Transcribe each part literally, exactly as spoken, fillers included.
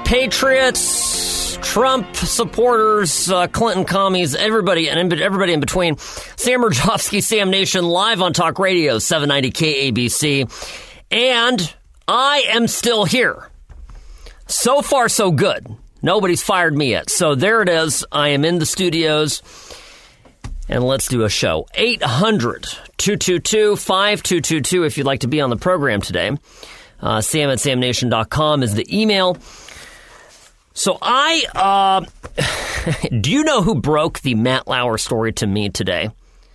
Patriots, Trump supporters, uh, Clinton commies, everybody and everybody in between. Sam Mirjovsky, Sam Nation, live on Talk Radio, seven ninety K A B C. And I am still here. So far, so good. Nobody's fired me yet. So there it is. I am in the studios. And let's do a show. eight hundred, two two two, five two two two if you'd like to be on the program today. Uh, sam at sam nation dot com is the email. So I, uh, do you know who broke the Matt Lauer story to me today?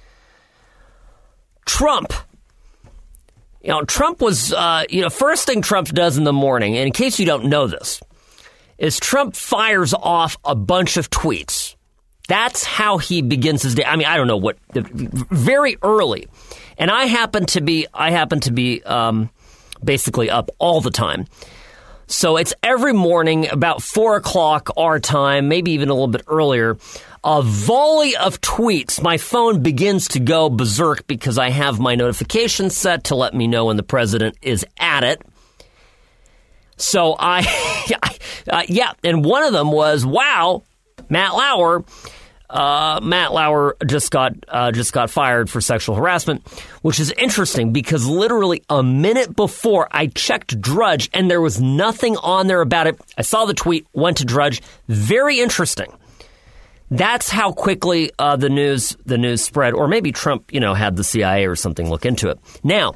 Trump. You know, Trump was, uh, you know, first thing Trump does in the morning, and in case you don't know this, is Trump fires off a bunch of tweets. That's how he begins his day. I mean, I don't know what, very early. And I happen to be, I happen to be, um, basically up all the time. So it's every morning about four o'clock our time, maybe even a little bit earlier, a volley of tweets. My phone begins to go berserk because I have my notifications set to let me know when the president is at it. So I, uh, yeah, and one of them was, wow, Matt Lauer. Uh, Matt Lauer just got uh, just got fired for sexual harassment, which is interesting because literally a minute before I checked Drudge and there was nothing on there about it. I saw the tweet, went to Drudge. Very interesting. That's how quickly uh, the news the news spread, or maybe Trump, you know, had the C I A or something look into it. Now,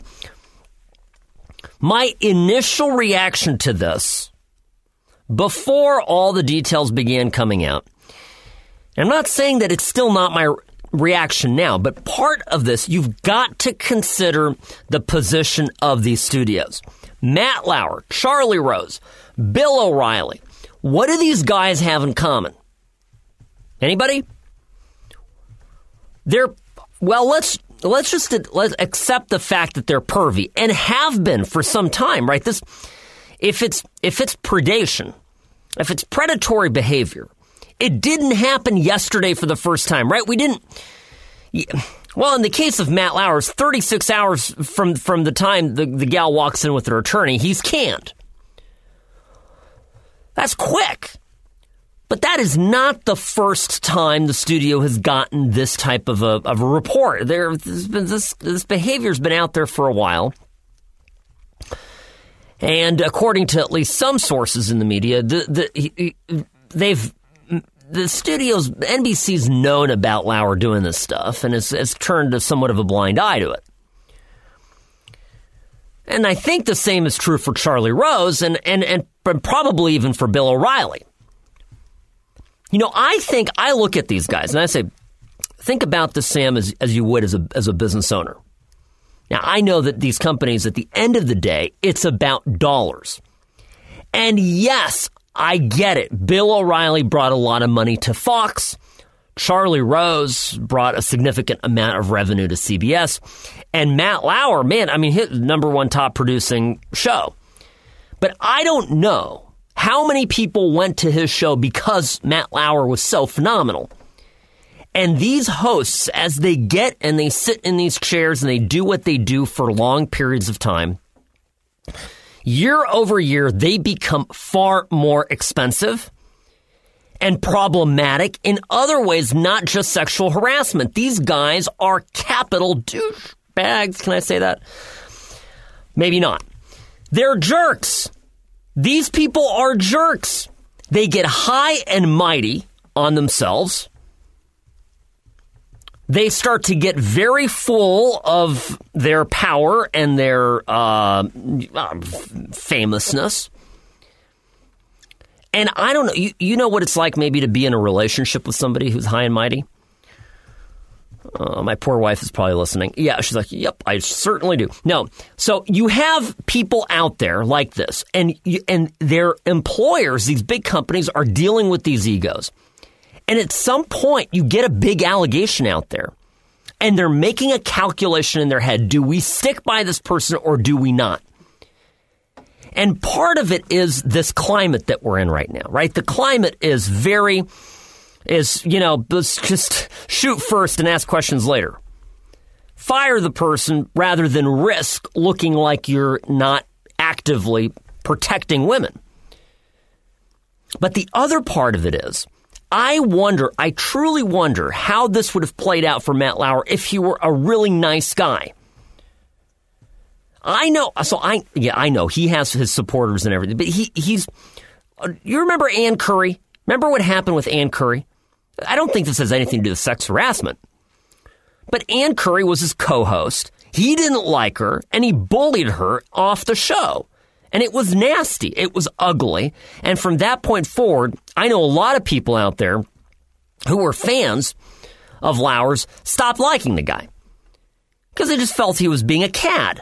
my initial reaction to this, before all the details began coming out. I'm not saying that it's still not my reaction now, but part of this, you've got to consider the position of these studios. Matt Lauer, Charlie Rose, Bill O'Reilly. What do these guys have in common? Anybody? They're, well, let's let's just let's accept the fact that they're pervy and have been for some time, right? This, if it's if it's predation, if it's predatory behavior. It didn't happen yesterday for the first time, right? We didn't. Well, in the case of Matt Lauer, it's thirty-six hours from, from the time the, the gal walks in with her attorney. He's canned. That's quick. But that is not the first time the studio has gotten this type of a, of a report. There, been this, this behavior's been out there for a while. And according to at least some sources in the media, the, the, they've... The studio's, N B C's known about Lauer doing this stuff and has, has turned a somewhat of a blind eye to it. And I think the same is true for Charlie Rose and, and, and probably even for Bill O'Reilly. You know, I think, I look at these guys and I say, think about this, Sam, as, as you would as a, as a business owner. Now, I know that these companies, at the end of the day, it's about dollars. And yes, I get it. Bill O'Reilly brought a lot of money to Fox. Charlie Rose brought a significant amount of revenue to C B S. And Matt Lauer, man, I mean, his number one top producing show. But I don't know how many people went to his show because Matt Lauer was so phenomenal. And these hosts, as they get and they sit in these chairs and they do what they do for long periods of time, year over year, they become far more expensive and problematic in other ways, not just sexual harassment. These guys are capital douchebags. Can I say that? Maybe not. They're jerks. These people are jerks. They get high and mighty on themselves. They start to get very full of their power and their uh, uh, famousness. And I don't know, you, you know what it's like maybe to be in a relationship with somebody who's high and mighty? Uh, my poor wife is probably listening. Yeah, she's like, yep, I certainly do. No, so you have people out there like this, and you, and their employers, these big companies, are dealing with these egos. And at some point, you get a big allegation out there, and they're making a calculation in their head. Do we stick by this person or do we not? And part of it is this climate that we're in right now, right? The climate is very, is, you know, let's just shoot first and ask questions later. Fire the person rather than risk looking like you're not actively protecting women. But the other part of it is, I wonder, I truly wonder how this would have played out for Matt Lauer if he were a really nice guy. I know, so I, yeah, I know he has his supporters and everything, but he, he's, uh, you remember Ann Curry? Remember what happened with Ann Curry? I don't think this has anything to do with sex harassment. But Ann Curry was his co-host. He didn't like her, and he bullied her off the show. And it was nasty. It was ugly. And from that point forward, I know a lot of people out there who were fans of Lauer's stopped liking the guy because they just felt he was being a cad.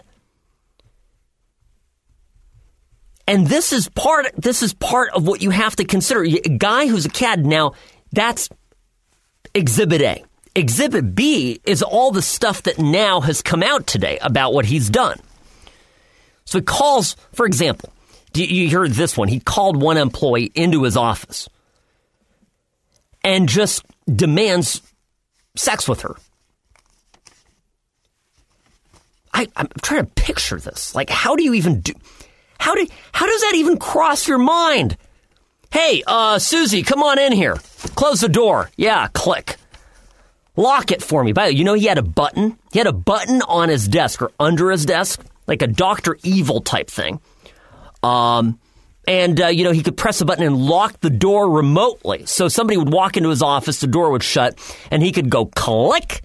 And this is part, this is part of what you have to consider. A guy who's a cad, now, that's Exhibit A. Exhibit B is all the stuff that now has come out today about what he's done. So he calls, for example, you heard this one. He called one employee into his office and just demands sex with her. I, I'm trying to picture this. Like, how do you even do... How do, how does that even cross your mind? Hey, uh, Susie, come on in here. Close the door. Yeah, click. Lock it for me. By the way, you know he had a button? He had a button on his desk or under his desk, like a Doctor Evil type thing. Um, and, uh, you know, he could press a button and lock the door remotely. So somebody would walk into his office, the door would shut, and he could go click.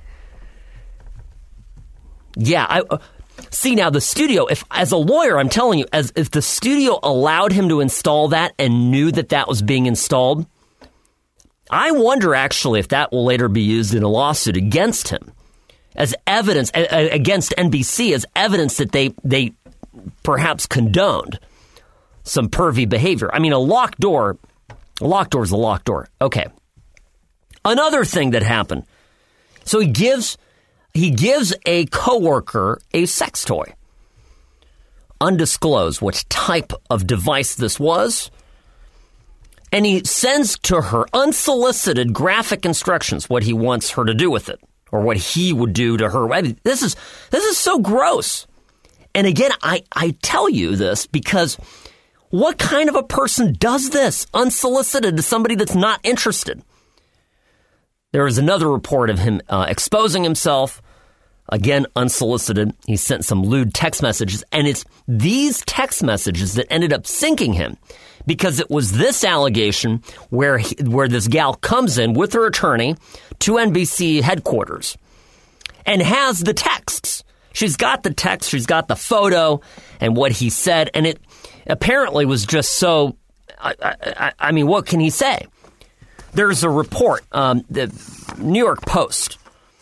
Yeah, I... Uh, See, now, the studio, if as a lawyer, I'm telling you, as if the studio allowed him to install that and knew that that was being installed, I wonder, actually, if that will later be used in a lawsuit against him as evidence, a- against N B C, as evidence that they, they perhaps condoned some pervy behavior. I mean, a locked door, a locked door is a locked door. Okay. Another thing that happened. So he gives... He gives a coworker a sex toy. Undisclosed which type of device this was. And he sends to her unsolicited graphic instructions what he wants her to do with it. Or what he would do to her. I mean, this is this is so gross. And again, I, I tell you this because what kind of a person does this unsolicited to somebody that's not interested? There was another report of him uh, exposing himself. Again, unsolicited. He sent some lewd text messages, and it's these text messages that ended up sinking him because it was this allegation where he, where this gal comes in with her attorney to N B C headquarters and has the texts. She's got the text, she's got the photo and what he said, and it apparently was just so, I, I, I mean, what can he say? There's a report, um, the New York Post.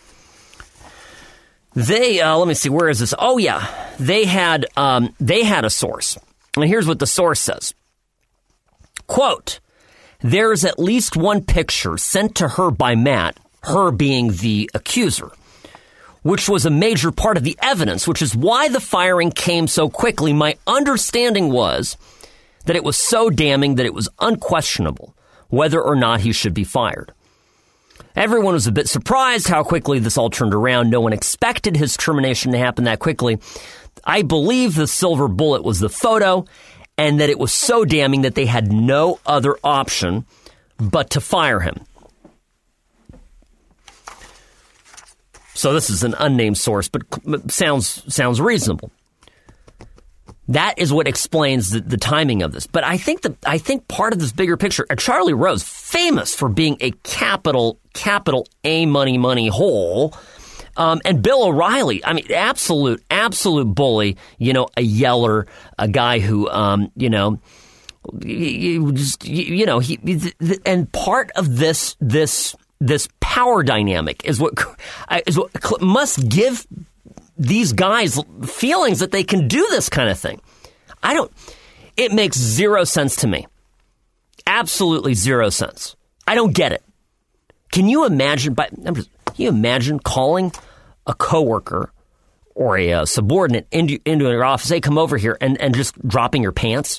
They, uh, let me see, where is this? Oh, yeah. They had, um, they had a source. And here's what the source says. Quote, there's at least one picture sent to her by Matt, her being the accuser, which was a major part of the evidence, which is why the firing came so quickly. My understanding was that it was so damning that it was unquestionable whether or not he should be fired. Everyone was a bit surprised how quickly this all turned around. No one expected his termination to happen that quickly. I believe the silver bullet was the photo and that it was so damning that they had no other option but to fire him. So this is an unnamed source, but sounds sounds reasonable. That is what explains the, the timing of this. But I think the I think part of this bigger picture, uh, Charlie Rose, famous for being a capital, capital A money, money hole. Um, and Bill O'Reilly, I mean, absolute, absolute bully, you know, a yeller, a guy who, um, you know, you, just, you, you know, he, and part of this, this, this power dynamic is what, is what must give these guys feelings that they can do this kind of thing. I don't, it makes zero sense to me. Absolutely zero sense. I don't get it. Can you imagine, by, I'm just, can you imagine calling a coworker or a, a subordinate into, into your office, hey, come over here, and, and just dropping your pants?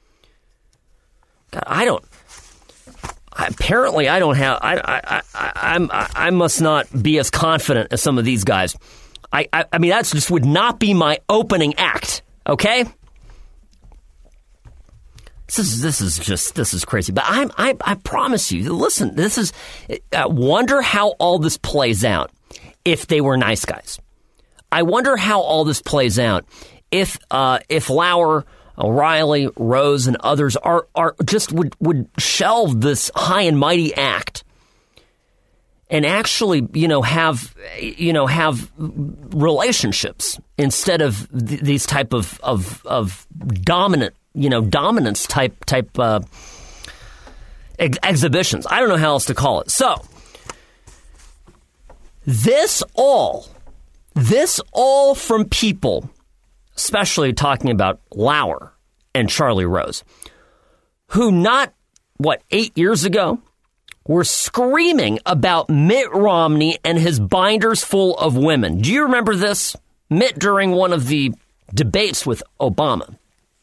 God, I don't, I, apparently I don't have, I, I, I, I'm, I must not be as confident as some of these guys. I, I, I mean, that just would not be my opening act, okay? This is this is just this is crazy. But I I, I promise you, listen. This is uh, wonder how all this plays out if they were nice guys. I wonder how all this plays out if uh, if Lauer, O'Reilly, Rose, and others are are just would would shelve this high and mighty act and actually, you know, have you know have relationships instead of th- these type of of of dominant. You know, dominance type type uh, ex- exhibitions. I don't know how else to call it. So, this all, this all from people, especially talking about Lauer and Charlie Rose, who not, what, eight years ago, were screaming about Mitt Romney and his binders full of women. Do you remember this? Mitt during one of the debates with Obama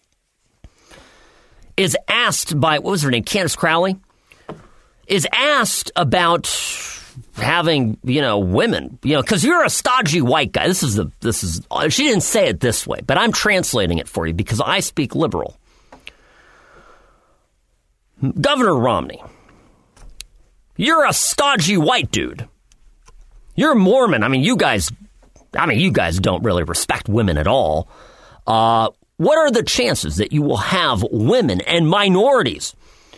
is asked by, what was her name, Candace Crowley, is asked about having, you know, women, you know, because you're a stodgy white guy. This is the, this is, she didn't say it this way, but I'm translating it for you because I speak liberal. Governor Romney, you're a stodgy white dude. You're Mormon. I mean, you guys, I mean, you guys don't really respect women at all. Uh, What are the chances that you will have women and minorities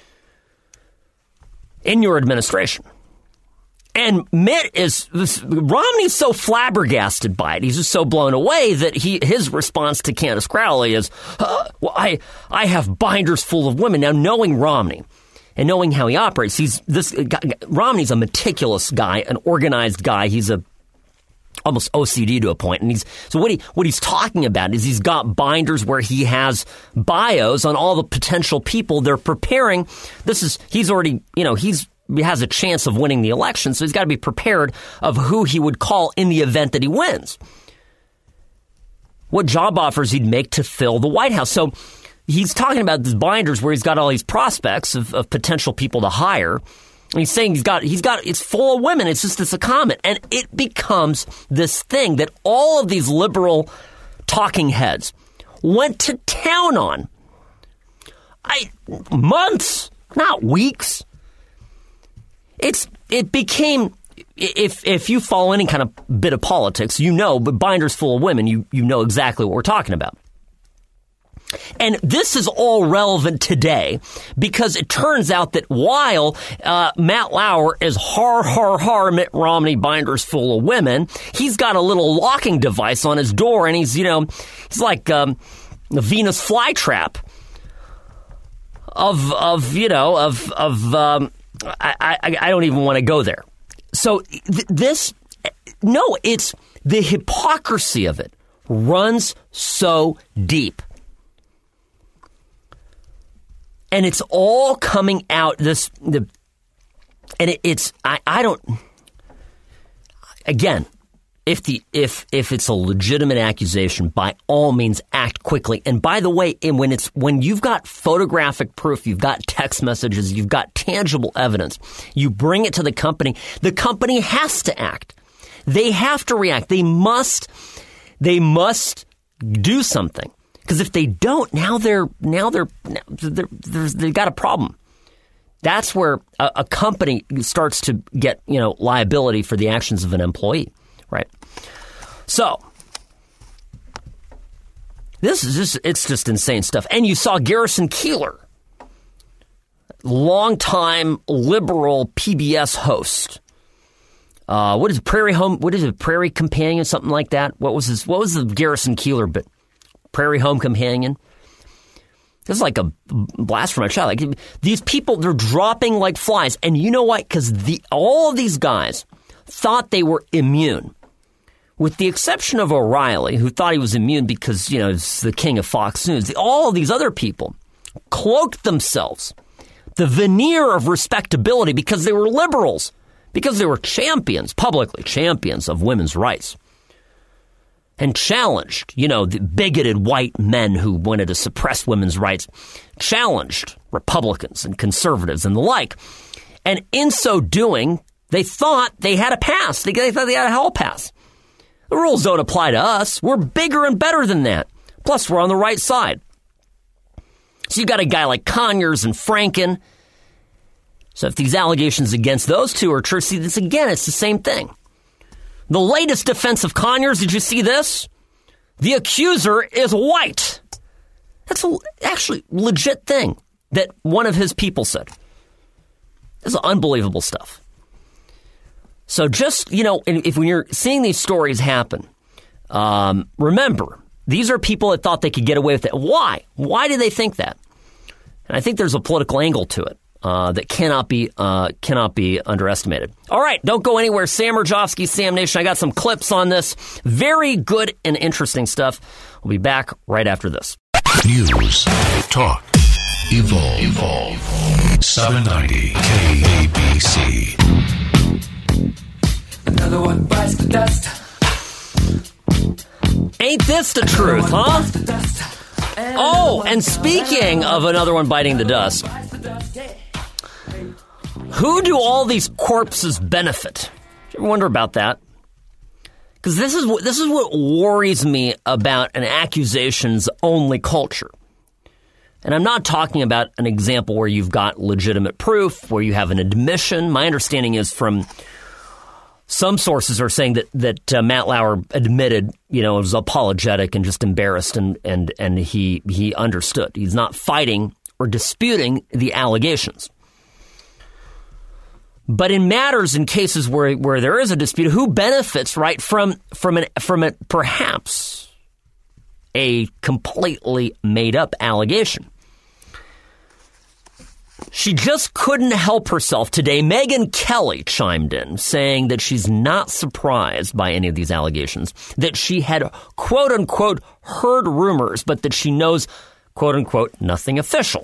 in your administration? And Mitt is, this, Romney's so flabbergasted by it. He's just so blown away that he his response to Candace Crowley is, uh, well, I, I have binders full of women. Now, knowing Romney and knowing how he operates, he's this Romney's a meticulous guy, an organized guy. He's a almost O C D to a point. And he's so what he what he's talking about is he's got binders where he has bios on all the potential people they're preparing. This is he's already, you know, he's he has a chance of winning the election, so he's got to be prepared of who he would call in the event that he wins. What job offers he'd make to fill the White House. So he's talking about these binders where he's got all these prospects of, of potential people to hire. And he's saying he's got, he's got, it's full of women. It's just, it's a comment. And it becomes this thing that all of these liberal talking heads went to town on. I, months, not weeks. It's, it became, if, if you follow any kind of bit of politics, you know, but binders full of women, you, you know exactly what we're talking about. And this is all relevant today because it turns out that while uh, Matt Lauer is har, har, har, Mitt Romney binders full of women, he's got a little locking device on his door, and he's, you know, he's like um, the Venus flytrap of, of you know, of, of um, I, I, I don't even want to go there. So th- this, no, it's the hypocrisy of it runs so deep. And it's all coming out this, the, and it, it's, I, I don't, again, if the, if, if it's a legitimate accusation, by all means act quickly. And by the way, and when it's, when you've got photographic proof, you've got text messages, you've got tangible evidence, you bring it to the company, the company has to act. They have to react. They must, they must do something. Because if they don't, now they're now they're, they're, they're they've got a problem. That's where a, a company starts to get, you know, liability for the actions of an employee, right? So this is just it's just insane stuff. And you saw Garrison Keillor, longtime liberal P B S host. Uh, what is it, Prairie Home? What is it, Prairie Companion? Something like that. What was his? What was the Garrison Keillor bit? Prairie Home Companion. This is like a blast from my child. Like, these people, they're dropping like flies. And you know what? Because the all of these guys thought they were immune. With the exception of O'Reilly, who thought he was immune because, you know, he's the king of Fox News. All of these other people cloaked themselves. The veneer of respectability because they were liberals. Because they were champions, publicly champions of women's rights. And challenged, you know, the bigoted white men who wanted to suppress women's rights, challenged Republicans and conservatives and the like. And in so doing, they thought they had a pass. They, they thought they had a hall pass. The rules don't apply to us. We're bigger and better than that. Plus, we're on the right side. So you got a guy like Conyers and Franken. So if these allegations against those two are true, see this again, it's the same thing. The latest defense of Conyers, did you see this? The accuser is white. That's a, actually legit thing that one of his people said. This is unbelievable stuff. So just, you know, if when you're seeing these stories happen, um, remember, these are people that thought they could get away with it. Why? Why do they think that? And I think there's a political angle to it uh, that cannot be uh, cannot be underestimated. All right, don't go anywhere. Sam Rajovsky, Sam Nation. I got some clips on this. Very good and interesting stuff. We'll be back right after this. News, talk, evolve, evolve. seven ninety K A B C. Another one bites the dust. Ain't this the truth, huh? Oh, and speaking of another one biting the dust, who do all these corpses benefit? You ever wonder about that? Because this is what this is what worries me about an accusations-only culture. And I'm not talking about an example where you've got legitimate proof, where you have an admission. My understanding is from some sources are saying that that uh, Matt Lauer admitted, you know, was apologetic and just embarrassed, and and and he he understood. He's not fighting or disputing the allegations. But in matters, in cases where where there is a dispute, who benefits, right, from from an from a perhaps a completely made up allegation? She just couldn't help herself today. Megyn Kelly chimed in saying that she's not surprised by any of these allegations, that she had, quote unquote, heard rumors, but that she knows, quote unquote, nothing official.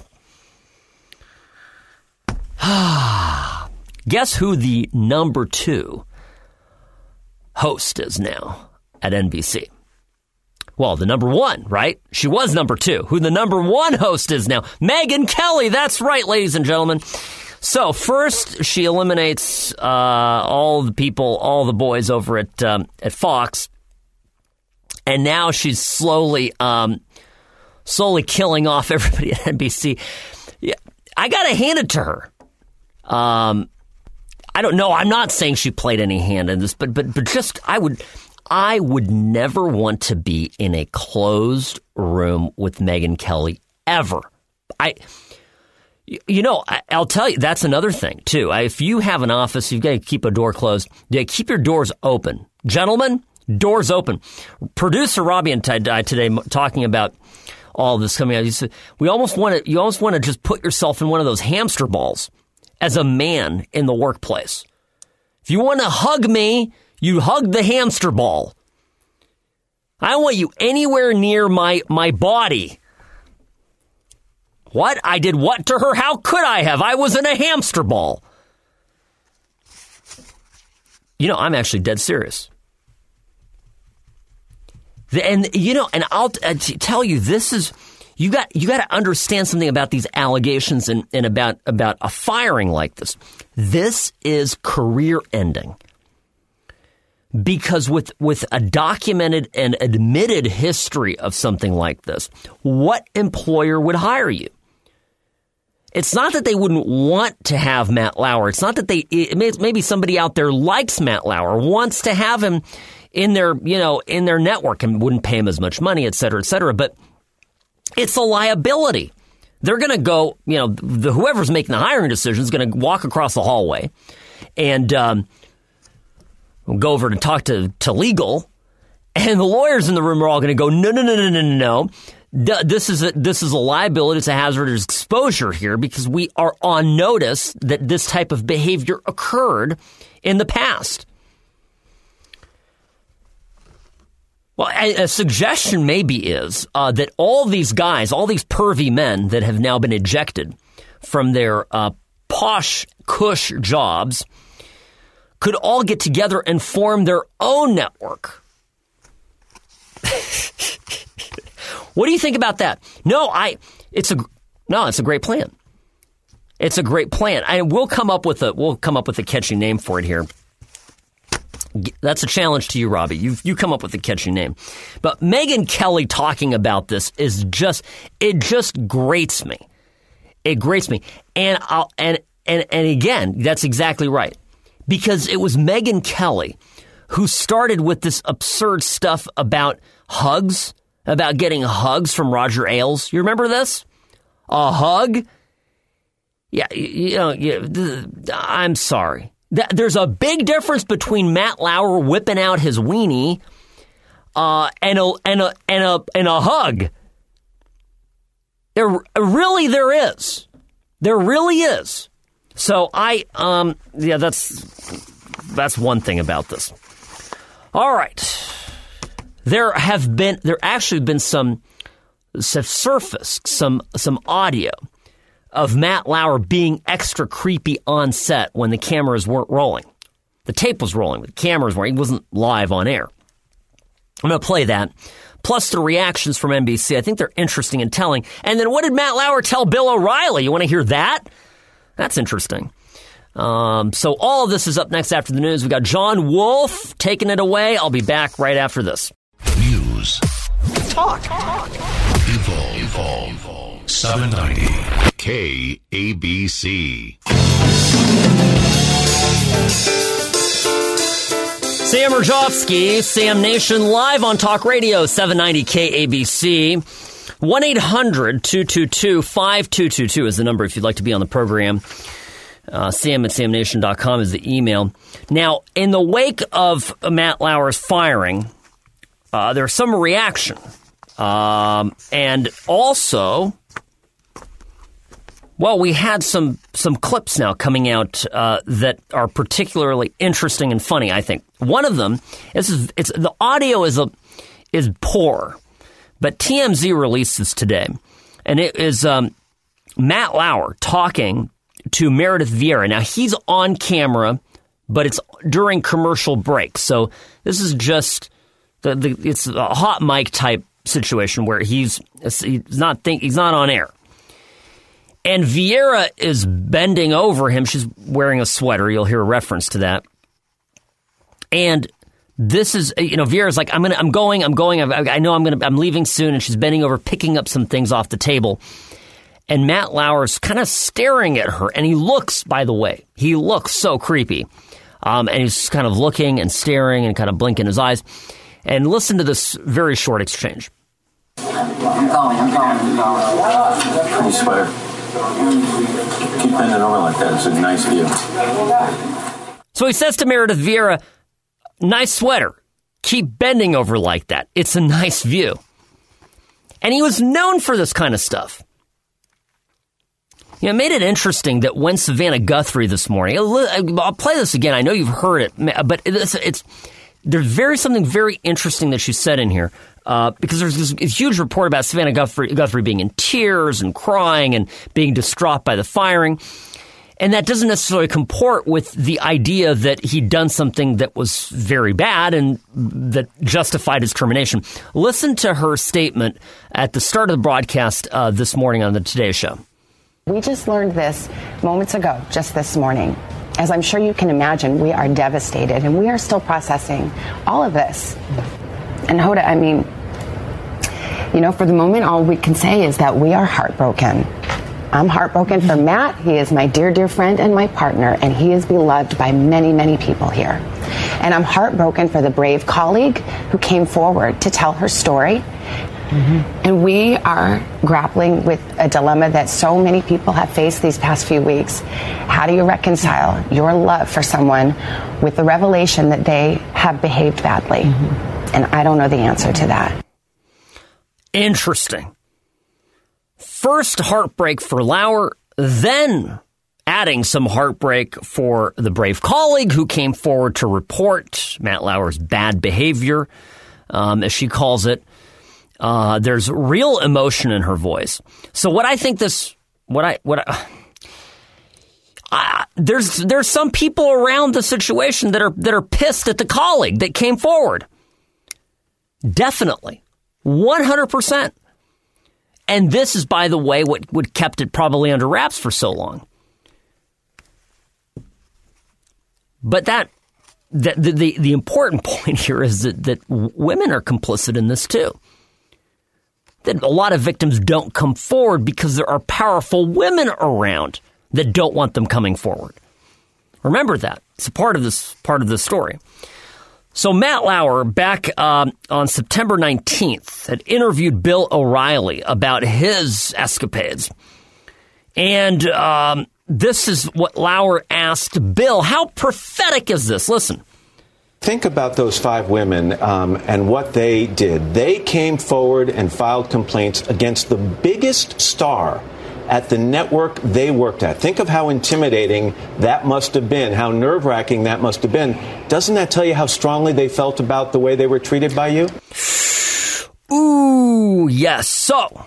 Guess who the number two host is now at N B C? Well, the number one, right? She was number two. Who the number one host is now? Megyn Kelly. That's right, ladies and gentlemen. So first, she eliminates uh, all the people, all the boys over at um, at Fox, and now she's slowly, um, slowly killing off everybody at N B C. Yeah, I gotta hand it to her. Um, I don't know. I'm not saying she played any hand in this, but but but just I would. I would never want to be in a closed room with Megyn Kelly ever. I, you know, I, I'll tell you, that's another thing, too. I, if you have an office, you've got to keep a door closed. Yeah, keep your doors open. Gentlemen, doors open. Producer Robbie and I today talking about all this coming out. He said, we almost want to, you almost want to just put yourself in one of those hamster balls as a man in the workplace. If you want to hug me, you hug the hamster ball. I don't want you anywhere near my, my body. What? I did what to her? How could I have? I was in a hamster ball. You know, I'm actually dead serious. And, you know, and I'll uh, tell you, this is, you got you got to understand something about these allegations and, and about, about a firing like this. This is career ending. Because with, with a documented and admitted history of something like this, what employer would hire you? It's not that they wouldn't want to have Matt Lauer. It's not that they, it may, maybe somebody out there likes Matt Lauer, wants to have him in their, you know, in their network and wouldn't pay him as much money, et cetera, et cetera. But it's a liability. They're going to go, you know, the, whoever's making the hiring decision is going to walk across the hallway and, um, we'll go over to talk to, to legal, and the lawyers in the room are all going to go, no, no, no, no, no, no, no. This is a, this is a liability. It's a hazardous exposure here because we are on notice that this type of behavior occurred in the past. Well, a, a suggestion maybe is uh, that all these guys, all these pervy men that have now been ejected from their uh, posh, cush jobs could all get together and form their own network. What do you think about that? No, I. It's a no. It's a great plan. It's a great plan. I will come up with a. We'll come up with a catchy name for it here. That's a challenge to you, Robbie. You you come up with a catchy name. But Megyn Kelly talking about this is just, it just grates me. It grates me. And I'll, and and and again, that's exactly right. Because it was Megyn Kelly who started with this absurd stuff about hugs, about getting hugs from Roger Ailes. You remember this? A hug? Yeah, you know, you, I'm sorry. There's a big difference between Matt Lauer whipping out his weenie uh, and a and a and a and a hug. There really there is. There really is. So I um yeah that's that's one thing about this. All right. There have been there actually been some surfaced some some audio of Matt Lauer being extra creepy on set when the cameras weren't rolling. The tape was rolling, but the cameras weren't. He wasn't live on air. I'm going to play that. Plus the reactions from N B C. I think they're interesting and telling. And then what did Matt Lauer tell Bill O'Reilly? You want to hear that? That's interesting. Um, so all of this is up next after the news. We got John Wolf taking it away. I'll be back right after this. News. Talk. Talk. Evolve. Evolve. Evolve. seven ninety K A B C. Sam Rajovsky, Sam Nation, live on Talk Radio, seven ninety K A B C. one eight hundred two two two five two two two is the number if you'd like to be on the program. Uh, Sam at sam nation dot com is the email. Now, in the wake of Matt Lauer's firing, uh, there's some reaction. Um, and also, well, we had some some clips now coming out uh, that are particularly interesting and funny, I think. One of them, this is it's the audio is a is poor, but T M Z released this today, and it is um, Matt Lauer talking to Meredith Vieira. Now, he's on camera, but it's during commercial breaks. So this is just the, the it's a hot mic type situation where he's he's not think he's not on air. And Vieira is bending over him. She's wearing a sweater. You'll hear a reference to that. And this is, you know, Vieira's like, I'm gonna, I'm going, I'm going. I, I know I'm gonna, I'm leaving soon. And she's bending over, picking up some things off the table. And Matt Lauer's kind of staring at her. And he looks, by the way, he looks so creepy. Um, and he's kind of looking and staring and kind of blinking his eyes. And listen to this very short exchange. I'm going, I'm going, I'm going. Hey, sweater. Keep bending over like that. It's a nice view. So he says to Meredith Vieira, nice sweater. Keep bending over like that. It's a nice view. And he was known for this kind of stuff. You know, it made it interesting that when Savannah Guthrie this morning, I'll play this again. I know you've heard it, but it's, it's there's very something very interesting that she said in here. Uh, because there's this, this huge report about Savannah Guthrie, Guthrie being in tears and crying and being distraught by the firing. And that doesn't necessarily comport with the idea that he'd done something that was very bad and that justified his termination. Listen to her statement at the start of the broadcast uh, this morning on the Today Show. We just learned this moments ago, just this morning. As I'm sure you can imagine, we are devastated and we are still processing all of this. And Hoda, I mean, you know, for the moment, all we can say is that we are heartbroken. I'm heartbroken for Matt. He is my dear, dear friend and my partner, and he is beloved by many, many people here. And I'm heartbroken for the brave colleague who came forward to tell her story. Mm-hmm. And we are grappling with a dilemma that so many people have faced these past few weeks. How do you reconcile your love for someone with the revelation that they have behaved badly? Mm-hmm. And I don't know the answer to that. Interesting. First heartbreak for Lauer, then adding some heartbreak for the brave colleague who came forward to report Matt Lauer's bad behavior, um, as she calls it. Uh, there's real emotion in her voice. So what I think this, what I, what I, uh, there's there's some people around the situation that are that are pissed at the colleague that came forward. Definitely, one hundred percent. And this is, by the way, what, what kept it probably under wraps for so long. But that the, the, the, the important point here is that, that women are complicit in this too. That a lot of victims don't come forward because there are powerful women around that don't want them coming forward. Remember that. It's a part of this part of the story. So Matt Lauer, back um, on September nineteenth, had interviewed Bill O'Reilly about his escapades. And um, this is what Lauer asked Bill. How prophetic is this? Listen. Think about those five women um, and what they did. They came forward and filed complaints against the biggest star at the network they worked at. Think of how intimidating that must have been, how nerve-wracking that must have been. Doesn't that tell you how strongly they felt about the way they were treated by you? Ooh, yes. So,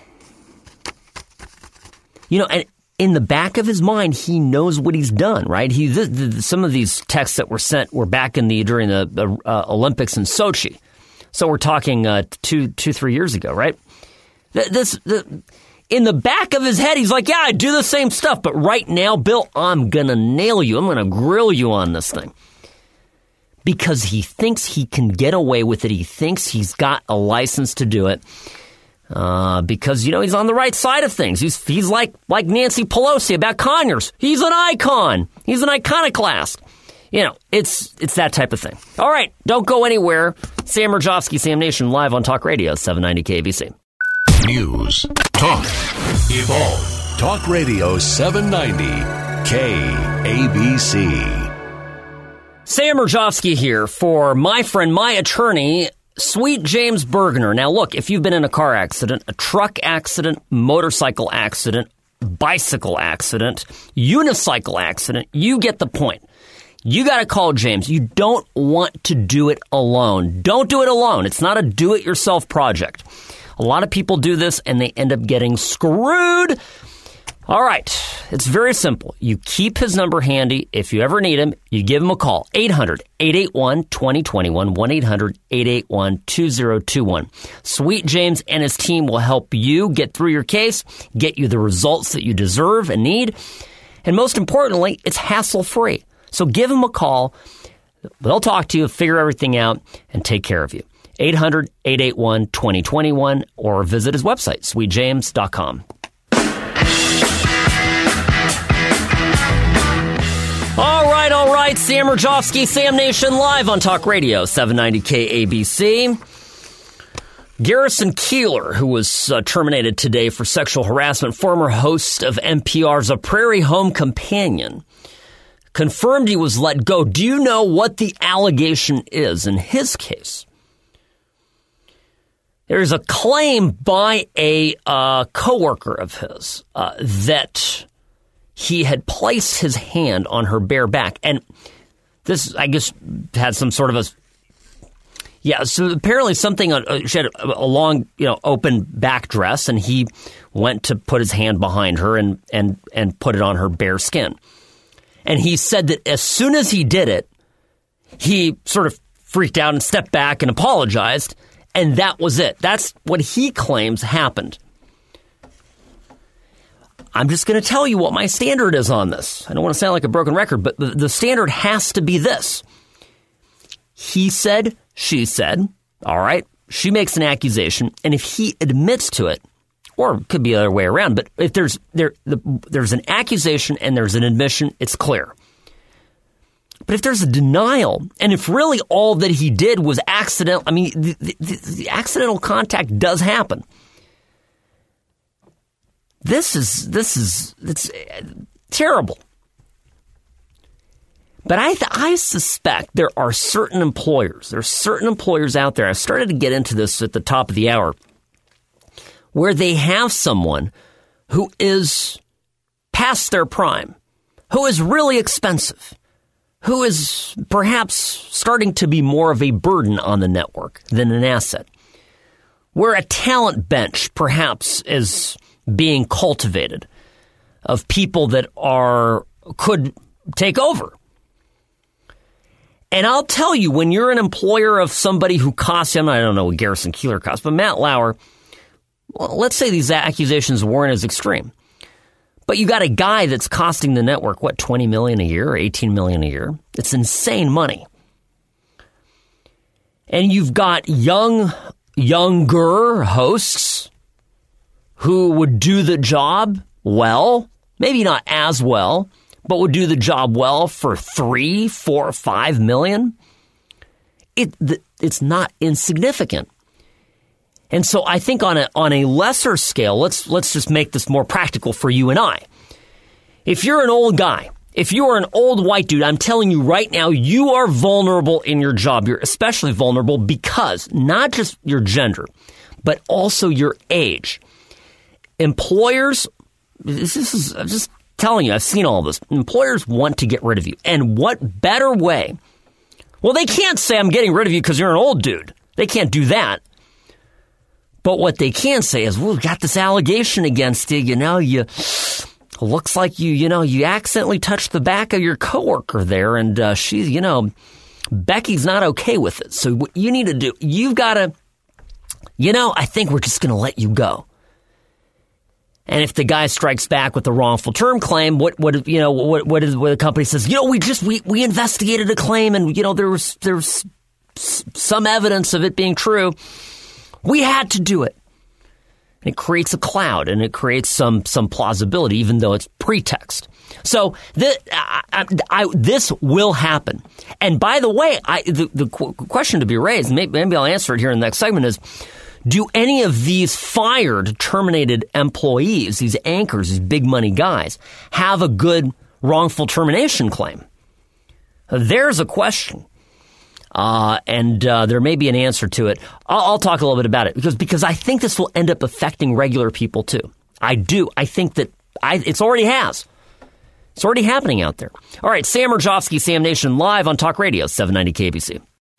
you know, and in the back of his mind, he knows what he's done, right? He the, the, some of these texts that were sent were back in the during the, the uh, Olympics in Sochi. So we're talking uh, two, two, three years ago, right? This, the, in the back of his head, he's like, yeah, I do the same stuff. But right now, Bill, I'm going to nail you. I'm going to grill you on this thing. Because he thinks he can get away with it. He thinks he's got a license to do it. Uh, because, you know, he's on the right side of things. He's he's like like Nancy Pelosi about Conyers. He's an icon. He's an iconoclast. You know, it's it's that type of thing. All right, don't go anywhere. Sam Rajovsky, Sam Nation, live on Talk Radio, seven ninety K A B C. News, talk, evolve. Talk Radio seven ninety K A B C. Sam Rajovsky here for my friend, my attorney, Sweet James Bergener. Now, look, if you've been in a car accident, a truck accident, motorcycle accident, bicycle accident, unicycle accident, you get the point. You got to call James. You don't want to do it alone. Don't do it alone. It's not a do-it-yourself project. A lot of people do this, and they end up getting screwed. All right. It's very simple. You keep his number handy. If you ever need him, you give him a call. eight hundred, eight eight one, two zero two one, one eight hundred, eight eight one, two zero two one. Sweet James and his team will help you get through your case, get you the results that you deserve and need. And most importantly, it's hassle-free. So give him a call. They'll talk to you, figure everything out, and take care of you. eight hundred, eight eight one, two zero two one or visit his website, sweet james dot com. All right, all right. Sam Rajovsky, Sam Nation, live on Talk Radio, seven ninety K A B C. Garrison Keillor, who was uh, terminated today for sexual harassment, former host of N P R's A Prairie Home Companion, confirmed he was let go. Do you know what the allegation is in his case? There's a claim by a uh, coworker of his uh, that he had placed his hand on her bare back. And this, I guess, had some sort of a... Yeah, so apparently something... Uh, she had a, a long, you know, open back dress, and he went to put his hand behind her and, and, and put it on her bare skin. And he said that as soon as he did it, he sort of freaked out and stepped back and apologized, and that was it. That's what he claims happened. I'm just going to tell you what my standard is on this. I don't want to sound like a broken record, but the, the standard has to be this. He said, she said, all right, she makes an accusation, and if he admits to it, or it could be the other way around, but if there's there the, there's an accusation and there's an admission, it's clear. But if there's a denial, and if really all that he did was accidental, I mean, the, the, the accidental contact does happen. This is, this is, it's terrible. But I, th- I suspect there are certain employers, there are certain employers out there, I started to get into this at the top of the hour, where they have someone who is past their prime, who is really expensive, who is perhaps starting to be more of a burden on the network than an asset, where a talent bench perhaps is being cultivated of people that are could take over. And I'll tell you, when you're an employer of somebody who costs him, I don't know what Garrison Keillor costs, but Matt Lauer, well, let's say these accusations weren't as extreme. But you got a guy that's costing the network, what, twenty million dollars a year or eighteen million dollars a year? It's insane money. And you've got young, younger hosts who would do the job well, maybe not as well, but would do the job well for three, four, five million. It it's not insignificant. And so I think on a on a lesser scale, let's let's just make this more practical for you and I. If you're an old guy, if you are an old white dude, I'm telling you right now, you are vulnerable in your job. You're especially vulnerable because not just your gender, but also your age. Employers, this is, I'm just telling you, I've seen all this. Employers want to get rid of you. And what better way? Well, they can't say I'm getting rid of you because you're an old dude. They can't do that. But what they can say is, well, we've got this allegation against you. You know, you looks like you, you know, you accidentally touched the back of your coworker there. And uh, she's, you know, Becky's not okay with it. So what you need to do, you've got to, you know, I think we're just going to let you go. And if the guy strikes back with a wrongful term claim, what, what, you know, what, what is, what the company says, you know, we just, we, we investigated a claim and, you know, there was, there was some evidence of it being true. We had to do it. And it creates a cloud and it creates some, some plausibility, even though it's pretext. So the, I, I, I, this will happen. And by the way, I, the, the question to be raised, maybe, maybe I'll answer it here in the next segment is, do any of these fired, terminated employees, these anchors, these big money guys, have a good wrongful termination claim? There's a question. Uh, and uh, there may be an answer to it. I'll, I'll talk a little bit about it because because I think this will end up affecting regular people too. I do. I think that I, it's already has. It's already happening out there. All right, Sam Mirjovsky, Sam Nation, live on Talk Radio, seven ninety K B C.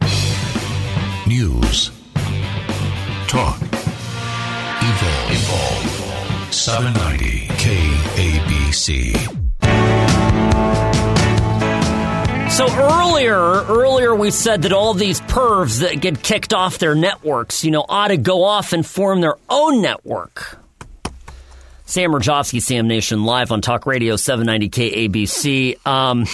News. Talk. Evolve. Evolve. seven ninety K A B C. So earlier, earlier we said that all these pervs that get kicked off their networks, you know, ought to go off and form their own network. Sam Mirjovsky, Sam Nation, live on Talk Radio, seven ninety K A B C. Um,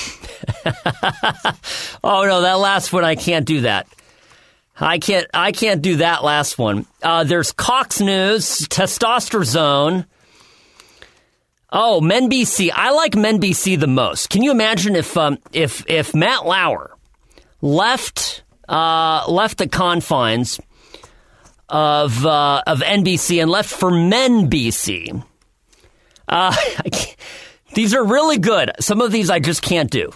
oh no, that last one, I can't do that. I can't, I can't do that last one. Uh, there's Cox News, Testosterone. Oh, Men B C. I like Men B C the most. Can you imagine if um, if if Matt Lauer left uh, left the confines of uh, of N B C and left for Men B C? Uh, these are really good. Some of these I just can't do.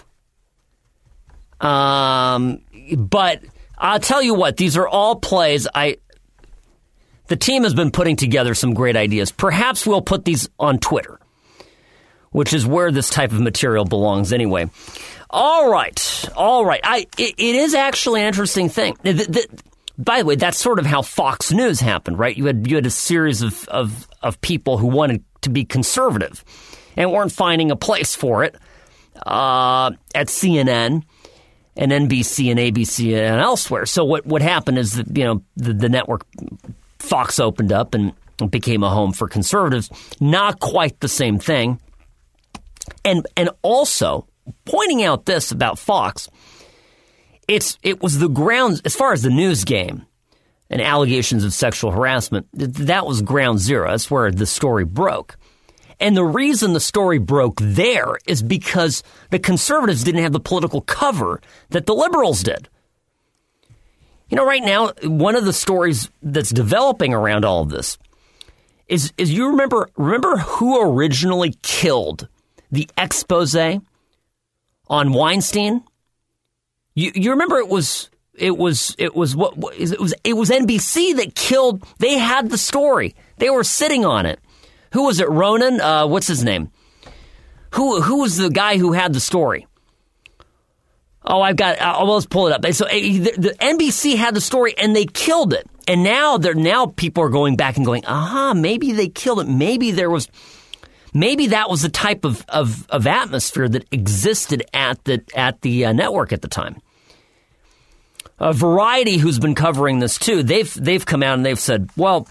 Um, but I'll tell you what, these are all plays. I the team has been putting together some great ideas. Perhaps we'll put these on Twitter, which is where this type of material belongs anyway. All right. All right. I, it, it is actually an interesting thing. The, the, by the way, that's sort of how Fox News happened, right? You had you had a series of, of, of people who wanted to be conservative and weren't finding a place for it uh, at C N N and N B C and A B C and elsewhere. So what, what happened is that, you know, the, the network Fox opened up and became a home for conservatives. Not quite the same thing. And and also pointing out this about Fox, it's it was the ground as far as the news game and allegations of sexual harassment. That was ground zero. That's where the story broke. And the reason the story broke there is because the conservatives didn't have the political cover that the liberals did. You know, right now, one of the stories that's developing around all of this is is you remember remember who originally killed the expose on Weinstein? You you remember it was it was it was what it was it was N B C that killed. They had the story. They were sitting on it. Who was it? Ronan? Uh, what's his name? Who who was the guy who had the story? Oh, I've got. Uh, well, let's pull it up. So uh, the, the N B C had the story and they killed it. And now they're now people are going back and going, aha, maybe they killed it. Maybe there was. Maybe that was the type of, of, of atmosphere that existed at the at the uh, network at the time. Uh, Variety, who's been covering this too, they've they've come out and they've said, well,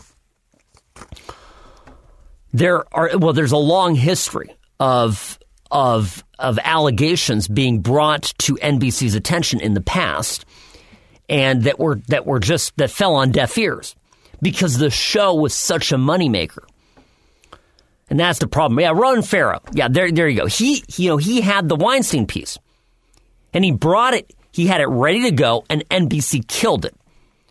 there are well, there's a long history of of of allegations being brought to N B C's attention in the past, and that were that were just that fell on deaf ears because the show was such a moneymaker. And that's the problem. Yeah, Ronan Farrow. Yeah, there there you go. He you know, he had the Weinstein piece. And he brought it, he had it ready to go, and N B C killed it.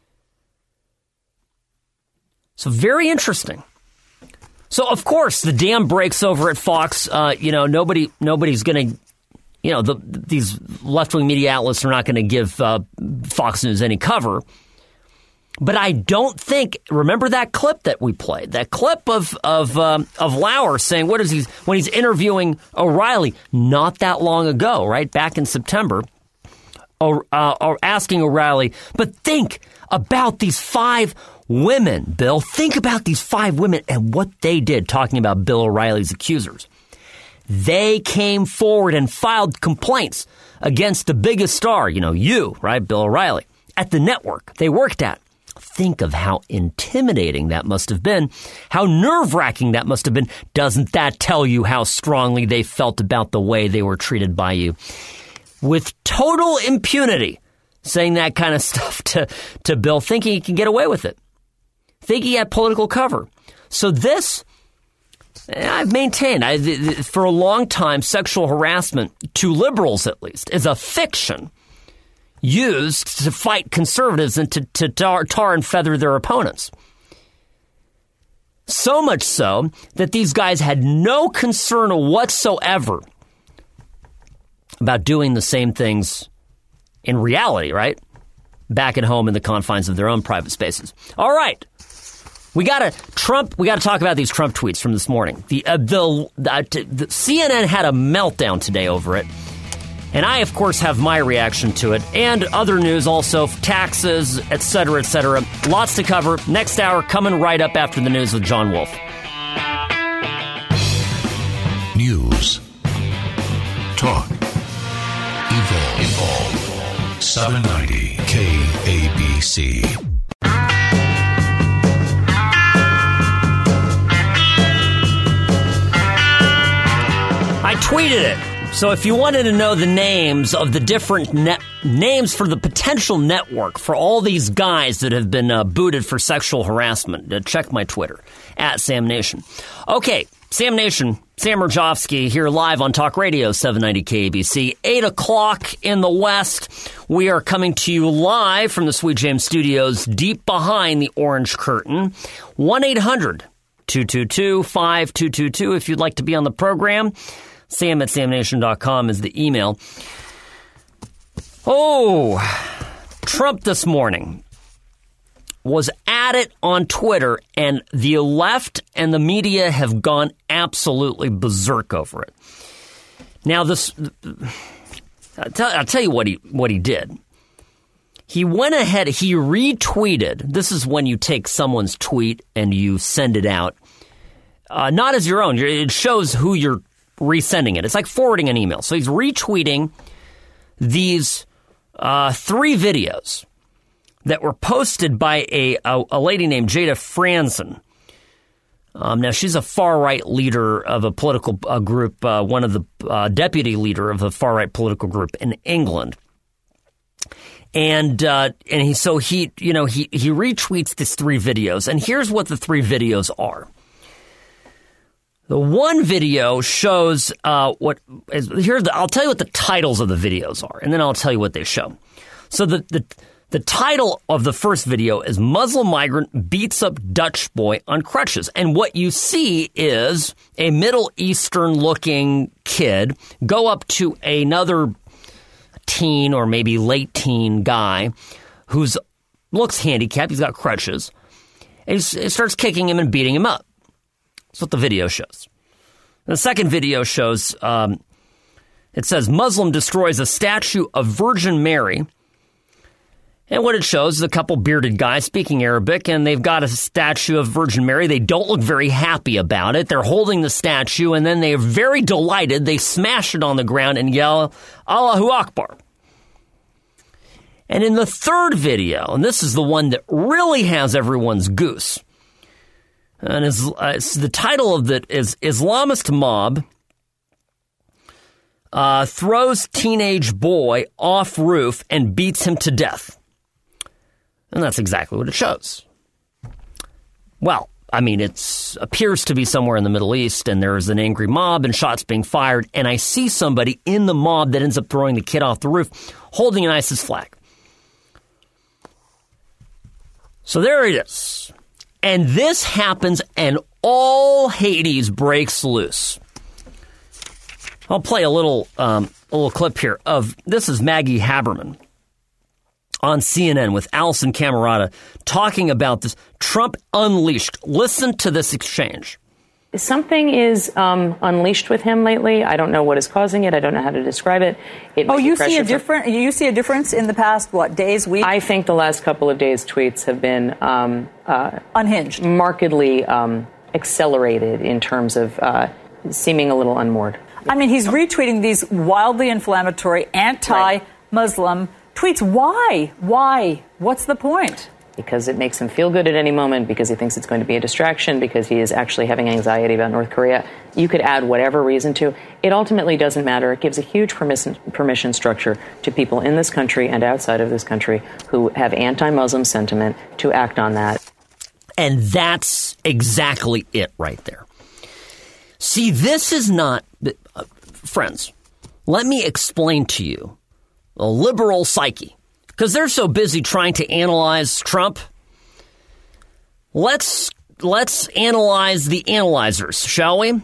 So very interesting. So, of course, the dam breaks over at Fox. Uh, you know, nobody, nobody's going to, you know, the, these left-wing media outlets are not going to give uh, Fox News any cover. But I don't think, remember that clip that we played, that clip of of um, of Lauer saying, what is he, when he's interviewing O'Reilly not that long ago, right, back in September, or, uh, or asking O'Reilly, but think about these five women, Bill. Think about these five women and what they did, talking about Bill O'Reilly's accusers. They came forward and filed complaints against the biggest star, you know, you, right, Bill O'Reilly, at the network they worked at. Think of how intimidating that must have been, how nerve-wracking that must have been. Doesn't that tell you how strongly they felt about the way they were treated by you? With total impunity, saying that kind of stuff to, to Bill, thinking he can get away with it. Think he had political cover. So this, I've maintained, I, for a long time, sexual harassment, to liberals at least, is a fiction used to fight conservatives and to, to tar, tar and feather their opponents. So much so that these guys had no concern whatsoever about doing the same things in reality, right? Back at home in the confines of their own private spaces. All right. We got to Trump. We got to talk about these Trump tweets from this morning. The, uh, the, uh, t- the C N N had a meltdown today over it. And I, of course, have my reaction to it and other news also, taxes, et cetera, et cetera. Lots to cover. Next hour coming right up after the news with John Wolf. News. Talk. Evolve. Evolve. seven ninety K A B C. I tweeted it. So if you wanted to know the names of the different net names for the potential network for all these guys that have been uh, booted for sexual harassment, uh, check my Twitter, at Sam Nation. Okay, Sam Nation, Sam Rajovsky here live on Talk Radio seven ninety K A B C. eight o'clock in the West. We are coming to you live from the Sweet James Studios deep behind the orange curtain. one eight hundred two two two five two two two if you'd like to be on the program. Sam at sam nation dot com is the email. Oh, Trump this morning was at it on Twitter, and the left and the media have gone absolutely berserk over it. Now, this, I'll tell, I'll tell you what he what he did. He went ahead, he retweeted. This is when you take someone's tweet and you send it out, uh, not as your own. It shows who you're resending it. It's like forwarding an email. So he's retweeting these uh, three videos that were posted by a, a, a lady named Jada Franzen. Um, now, she's a far-right leader of a political uh, group, uh, one of the uh, deputy leader of a far-right political group in England. And uh, and he so he you know he he retweets these three videos, and here's what the three videos are. The one video shows uh, what is here. I'll tell you what the titles of the videos are, and then I'll tell you what they show. So the the the title of the first video is "Muslim Migrant Beats Up Dutch Boy on Crutches," and what you see is a Middle Eastern-looking kid go up to another teen or maybe late teen guy who's looks handicapped. He's got crutches, and he starts kicking him and beating him up. That's what the video shows. The second video shows, um, it says, Muslim destroys a statue of Virgin Mary. And what it shows is a couple bearded guys speaking Arabic, and they've got a statue of Virgin Mary. They don't look very happy about it. They're holding the statue, and then they are very delighted. They smash it on the ground and yell, Allahu Akbar. And in the third video, and this is the one that really has everyone's goose, and is, uh, the title of it is Islamist Mob uh, Throws Teenage Boy Off Roof and Beats Him to Death. And that's exactly what it shows. Well, I mean, it appears to be somewhere in the Middle East, and there's an angry mob and shots being fired, and I see somebody in the mob that ends up throwing the kid off the roof, holding an ISIS flag. So there it is. And this happens, and all Hades breaks loose. I'll play a little, um, a little clip here of, this is Maggie Haberman on C N N with Allison Camerata talking about this. Trump unleashed. Listen to this exchange. Something is um, unleashed with him lately. I don't know what is causing it. I don't know how to describe it. it oh, you see a different. You see a difference in the past what days, weeks? I think the last couple of days' tweets have been um, uh, unhinged, markedly um, accelerated in terms of uh, seeming a little unmoored. I mean, he's retweeting these wildly inflammatory, anti-Muslim right. tweets. Why? Why? What's the point? Because it makes him feel good at any moment, because he thinks it's going to be a distraction, because he is actually having anxiety about North Korea. You could add whatever reason to. It ultimately doesn't matter. It gives a huge permission, permission structure to people in this country and outside of this country who have anti-Muslim sentiment to act on that. And that's exactly it right there. See, this is not... Uh, friends, let me explain to you a liberal psyche. Because they're so busy trying to analyze Trump. Let's let's analyze the analyzers, shall we?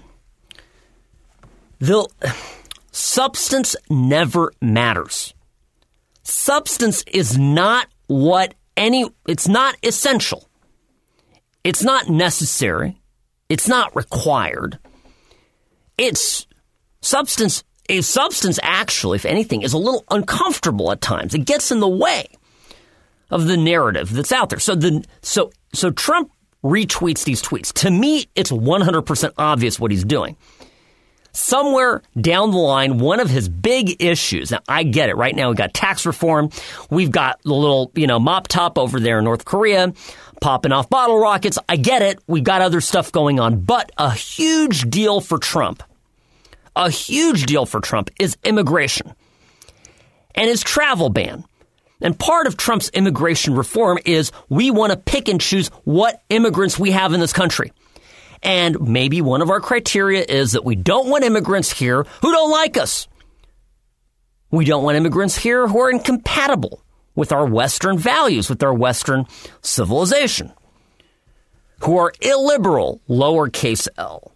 The substance never matters. Substance is not what any, it's not essential. It's not necessary. It's not required. It's substance. A substance, actually, if anything, is a little uncomfortable at times. It gets in the way of the narrative that's out there. So the so so Trump retweets these tweets. To me, it's one hundred percent obvious what he's doing. Somewhere down the line, one of his big issues, now I get it, right now we've got tax reform, we've got the little, you know, mop top over there in North Korea, popping off bottle rockets, I get it, we've got other stuff going on, but a huge deal for Trump A huge deal for Trump is immigration and his travel ban. And part of Trump's immigration reform is we want to pick and choose what immigrants we have in this country. And maybe one of our criteria is that we don't want immigrants here who don't like us. We don't want immigrants here who are incompatible with our Western values, with our Western civilization, who are illiberal, lowercase l.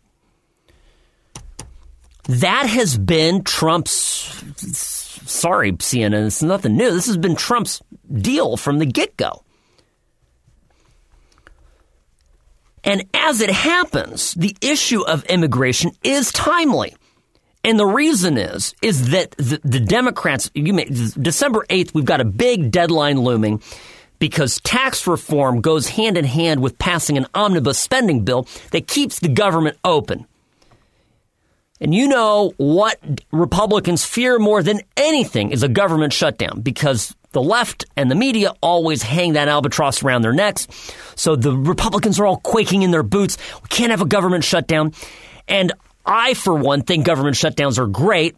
That has been Trump's, sorry, C N N, it's nothing new. This has been Trump's deal from the get-go. And as it happens, the issue of immigration is timely. And the reason is, is that the, the Democrats, you may, December eighth, we've got a big deadline looming because tax reform goes hand in hand with passing an omnibus spending bill that keeps the government open. And you know what Republicans fear more than anything is a government shutdown, because the left and the media always hang that albatross around their necks. So the Republicans are all quaking in their boots. We can't have a government shutdown. And I, for one, think government shutdowns are great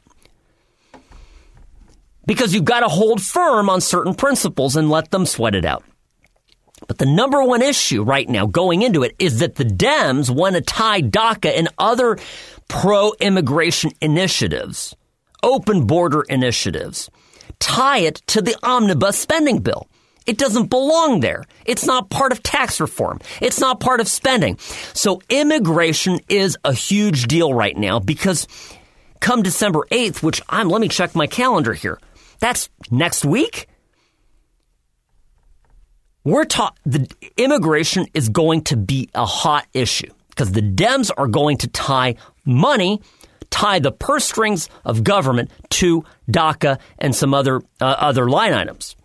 because you've got to hold firm on certain principles and let them sweat it out. But the number one issue right now going into it is that the Dems want to tie DACA and other pro-immigration initiatives, open border initiatives, tie it to the omnibus spending bill. It doesn't belong there. It's not part of tax reform. It's not part of spending. So immigration is a huge deal right now because come December eighth, which I'm, let me check my calendar here. That's next week. We're taught the immigration is going to be a hot issue because the Dems are going to tie money, tie the purse strings of government to DACA and some other uh, other line items.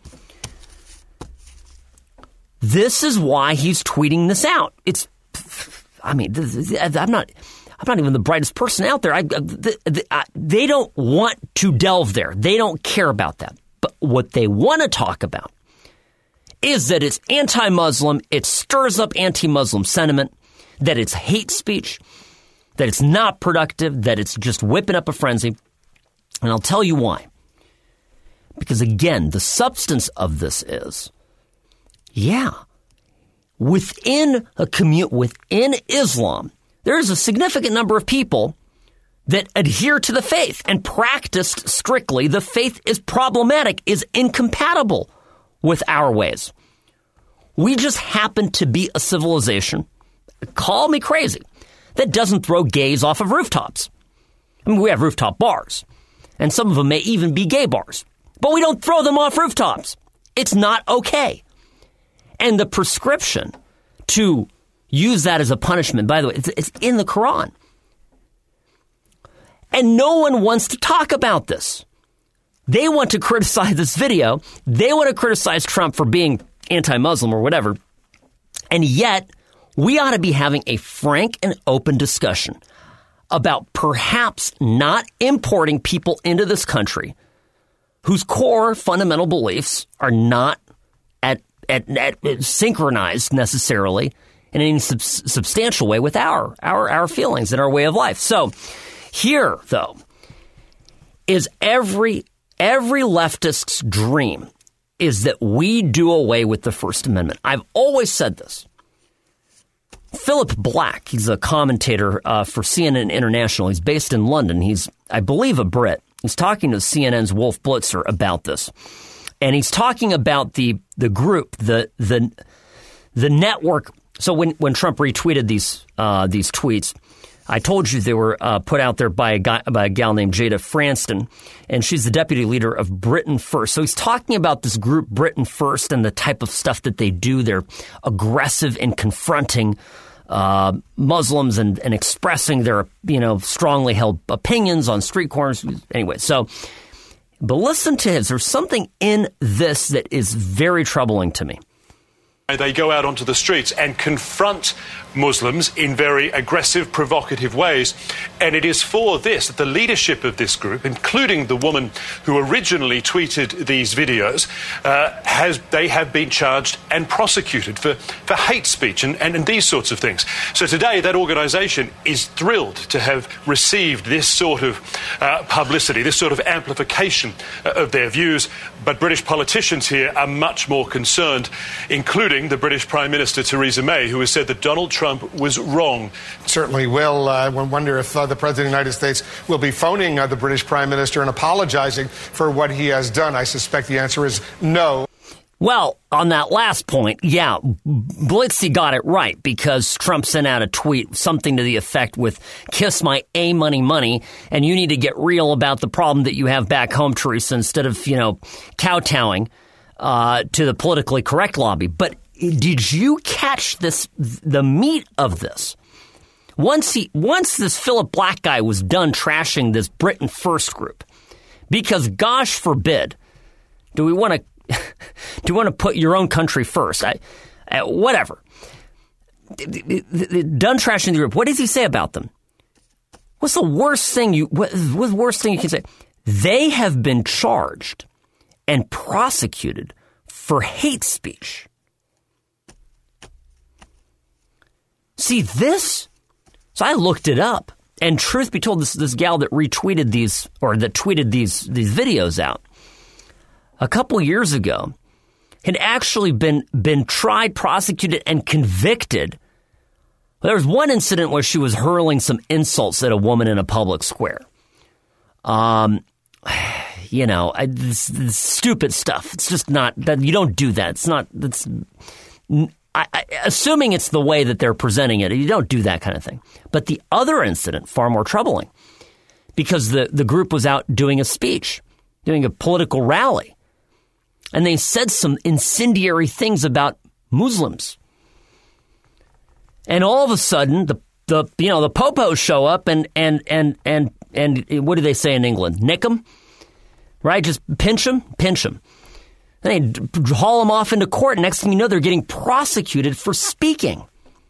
This is why he's tweeting this out. It's, I mean, I'm not, I'm not even the brightest person out there. I, they don't want to delve there. They don't care about that. But what they want to talk about is that it's anti-Muslim, it stirs up anti-Muslim sentiment, that it's hate speech, that it's not productive, that it's just whipping up a frenzy. And I'll tell you why. Because again, the substance of this is yeah, within a commu- within Islam, there is a significant number of people that adhere to the faith and practiced strictly. The faith is problematic, is incompatible with our ways. We just happen to be a civilization, call me crazy, that doesn't throw gays off of rooftops. I mean, we have rooftop bars, and some of them may even be gay bars, but we don't throw them off rooftops. It's not okay. And the prescription to use that as a punishment, by the way, it's, it's in the Quran. And no one wants to talk about this. They want to criticize this video. They want to criticize Trump for being anti-Muslim or whatever. And yet, we ought to be having a frank and open discussion about perhaps not importing people into this country whose core fundamental beliefs are not at, at, at synchronized necessarily in any sub- substantial way with our, our, our feelings and our way of life. So here, though, is every every leftist's dream is that we do away with the First Amendment. I've always said this. Philip Black, he's a commentator uh, for C N N International. He's based in London. He's, I believe, a Brit. He's talking to C N N's Wolf Blitzer about this. And he's talking about the the group, the the the network. So when, when Trump retweeted these uh, these tweets, I told you they were uh, put out there by a, guy, by a gal named Jada Franston, and she's the deputy leader of Britain First. So he's talking about this group, Britain First, and the type of stuff that they do. They're aggressive in confronting uh, Muslims and, and expressing their, you know, strongly held opinions on street corners. Anyway, so, but listen to his. There's something in this that is very troubling to me. They go out onto the streets and confront Muslims in very aggressive, provocative ways. And it is for this that the leadership of this group, including the woman who originally tweeted these videos, uh, has they have been charged and prosecuted for, for hate speech and, and, and these sorts of things. So today that organisation is thrilled to have received this sort of uh, publicity, this sort of amplification uh, of their views. But British politicians here are much more concerned, including the British Prime Minister Theresa May, who has said that Donald Trump was wrong. Certainly will. I uh, wonder if uh, the President of the United States will be phoning uh, the British Prime Minister and apologizing for what he has done. I suspect the answer is no. Well, on that last point, yeah, Blitzy got it right, because Trump sent out a tweet, something to the effect with, kiss my A money money, and you need to get real about the problem that you have back home, Teresa, instead of, you know, kowtowing uh, to the politically correct lobby. But did you catch this, the meat of this? Once he, once this Philip Black guy was done trashing this Britain First group, because gosh forbid, do we want to, do you want to put your own country first? I, I, whatever. Done trashing the group. What does he say about them? What's the worst thing you? What, what's the worst thing you can say? They have been charged and prosecuted for hate speech. See this? So I looked it up, and truth be told, this this gal that retweeted these or that tweeted these these videos out a couple years ago had actually been been tried, prosecuted, and convicted. There was one incident where she was hurling some insults at a woman in a public square. Um, you know, I, this, this stupid stuff. It's just not that you don't do that. It's not. That's I, I, assuming it's the way that they're presenting it. You don't do that kind of thing. But the other incident, far more troubling, because the the group was out doing a speech, doing a political rally. And they said some incendiary things about Muslims. And all of a sudden, the the you know the popos show up and and and and and what do they say in England? Nick them, right? Just pinch them, pinch them. And they haul them off into court. And next thing you know, they're getting prosecuted for speaking.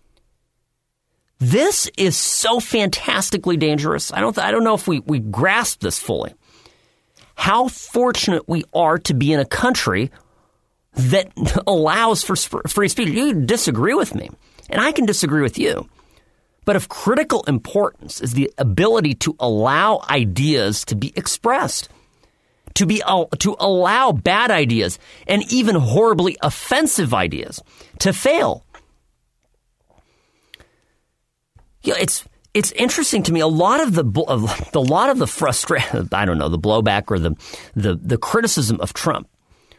This is so fantastically dangerous. I don't I don't know if we we grasp this fully. How fortunate we are to be in a country that allows for free speech. You can disagree with me, and I can disagree with you. But of critical importance is the ability to allow ideas to be expressed. to be uh, to allow bad ideas and even horribly offensive ideas to fail. You know, it's it's interesting to me. A lot of the a lot of the frustration, I don't know, the blowback or the the the criticism of Trump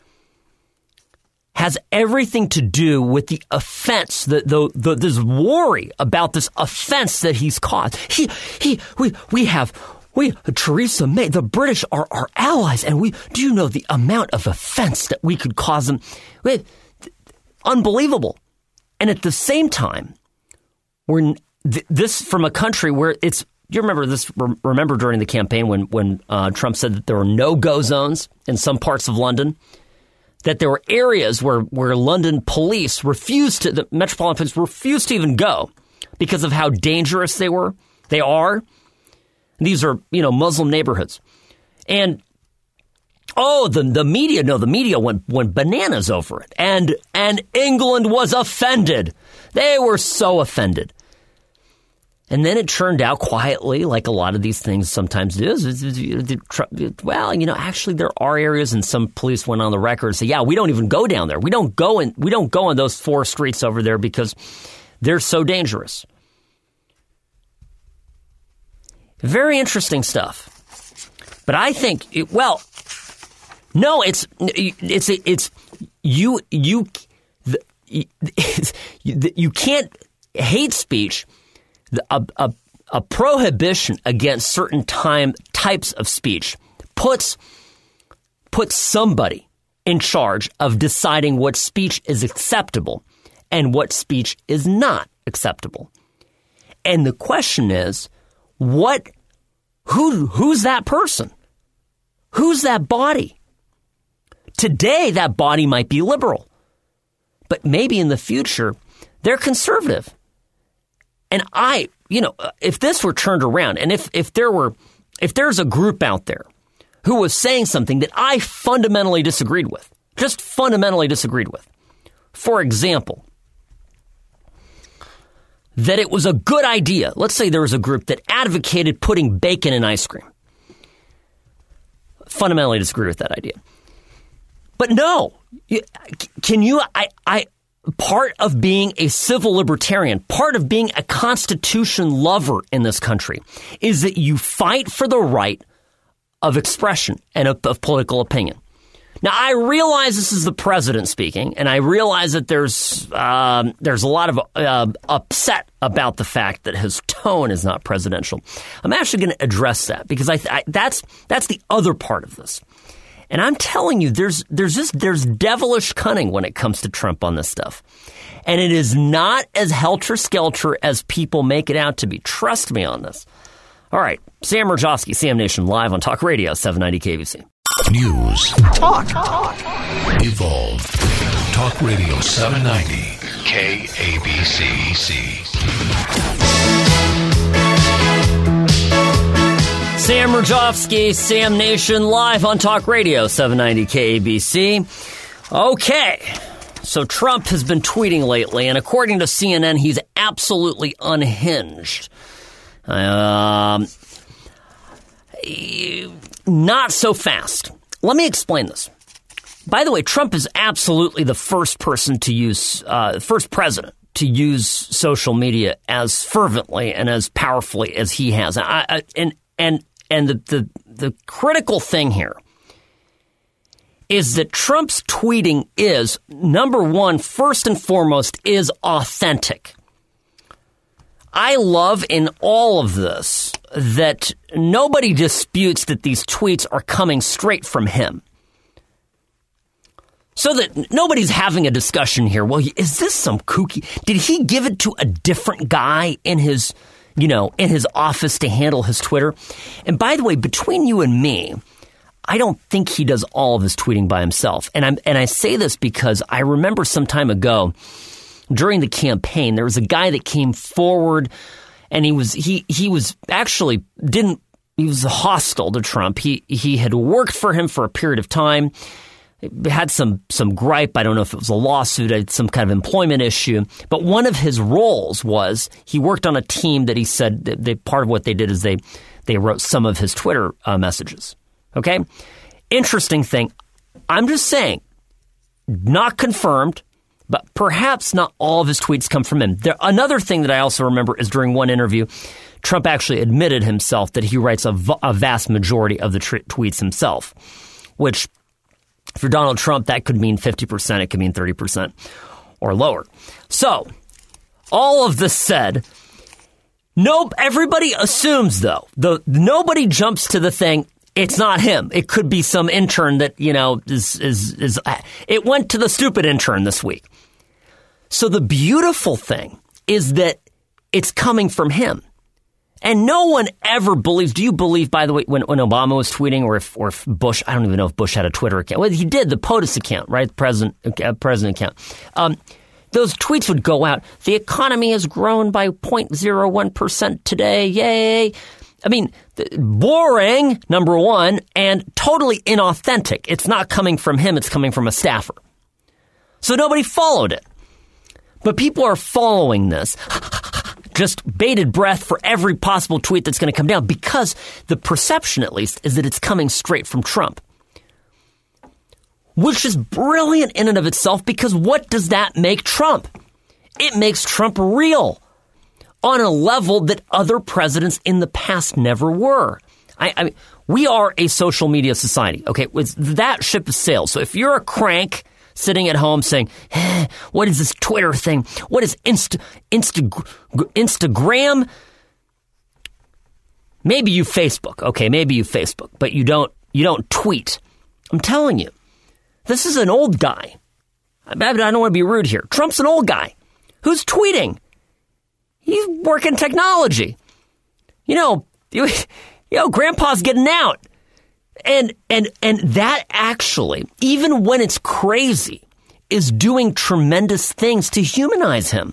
has everything to do with the offense, the, the, the this worry about this offense that he's caused. He, he, we, we have, we, Theresa May, the British are our allies, and we, do you know the amount of offense that we could cause them? We, unbelievable. And at the same time, we're th- this from a country where it's, you remember this, remember during the campaign when, when uh, Trump said that there were no-go zones in some parts of London? That there were areas where, where London police refused to, the Metropolitan Police refused to even go because of how dangerous they were. They are. These are, you know, Muslim neighborhoods. And, oh, the, the media, no, the media went, went bananas over it. And, and England was offended. They were so offended. And then it turned out quietly, like a lot of these things sometimes do. Well, you know, actually there are areas, and some police went on the record and said, yeah, we don't even go down there. We don't go in, we don't go on those four streets over there because they're so dangerous. Very interesting stuff. But I think, it, well, no, it's, it's, it's, you, you, it's, you can't hate speech. A, a, a prohibition against certain time types of speech puts puts somebody in charge of deciding what speech is acceptable and what speech is not acceptable. And the question is, what who who's that person? Who's that body? Today, that body might be liberal, but maybe in the future, they're conservative. And I, you know, if this were turned around, and if, if there were, if there's a group out there who was saying something that I fundamentally disagreed with, just fundamentally disagreed with, for example, that it was a good idea. Let's say there was a group that advocated putting bacon in ice cream. Fundamentally disagree with that idea. But no, can you, I, I, part of being a civil libertarian, part of being a Constitution lover in this country is that you fight for the right of expression and of, of political opinion. Now, I realize this is the president speaking, and I realize that there's um, there's a lot of uh, upset about the fact that his tone is not presidential. I'm actually going to address that because I, I that's that's the other part of this. And I'm telling you, there's there's just there's devilish cunning when it comes to Trump on this stuff. And it is not as helter-skelter as people make it out to be. Trust me on this. All right. Sam Mirjovsky, Sam Nation, live on Talk Radio, seven ninety K B C. News. Talk. Talk. Evolve. Talk Radio seven ninety K A B C. Sam Mirjovsky, Sam Nation, live on Talk Radio, seven ninety K A B C. Okay, so Trump has been tweeting lately, and according to C N N, he's absolutely unhinged. Um, not so fast. Let me explain this. By the way, Trump is absolutely the first person to use, uh, first president to use social media as fervently and as powerfully as he has. I, I, and and And the, the the critical thing here is that Trump's tweeting is, number one, first and foremost, is authentic. I love in all of this that nobody disputes that these tweets are coming straight from him. So that nobody's having a discussion here. Well, is this some kooky? Did he give it to a different guy in his... you know, in his office to handle his Twitter? And by the way, between you and me, I don't think he does all of his tweeting by himself. And I'm and I say this because I remember some time ago during the campaign, there was a guy that came forward and he was he he was actually didn't he was hostile to Trump. He he had worked for him for a period of time. Had some some gripe. I don't know if it was a lawsuit, some kind of employment issue. But one of his roles was he worked on a team that he said that they, part of what they did is they they wrote some of his Twitter uh, messages. Okay, interesting thing. I'm just saying, not confirmed, but perhaps not all of his tweets come from him. There, another thing that I also remember is during one interview, Trump actually admitted himself that he writes a, v- a vast majority of the tr- tweets himself, which for Donald Trump, that could mean fifty percent. It could mean thirty percent or lower. So all of this said, nope, everybody assumes, though, the nobody jumps to the thing. It's not him. It could be some intern that, you know, is, is, is, it went to the stupid intern this week. So the beautiful thing is that it's coming from him. And no one ever believes, do you believe, by the way, when, when Obama was tweeting, or if, or if Bush, I don't even know if Bush had a Twitter account. Well, he did, the POTUS account, right? The president, uh, president account. Um, those tweets would go out. The economy has grown by zero point zero one percent today. Yay. I mean, boring, number one, and totally inauthentic. It's not coming from him. It's coming from a staffer. So nobody followed it. But people are following this. Just bated breath for every possible tweet that's going to come down, because the perception, at least, is that it's coming straight from Trump. Which is brilliant in and of itself, because what does that make Trump? It makes Trump real on a level that other presidents in the past never were. I, I mean, we are a social media society. Okay, with that ship has sailed. So if you're a crank sitting at home saying, eh, what is this Twitter thing? What is Insta, Insta, Instagram? Maybe you Facebook. Okay, maybe you Facebook, but you don't you don't tweet. I'm telling you, this is an old guy. I, I don't want to be rude here. Trump's an old guy. Who's tweeting? He's working technology. You know, you, you know, Grandpa's getting out. And and and that actually, even when it's crazy, is doing tremendous things to humanize him.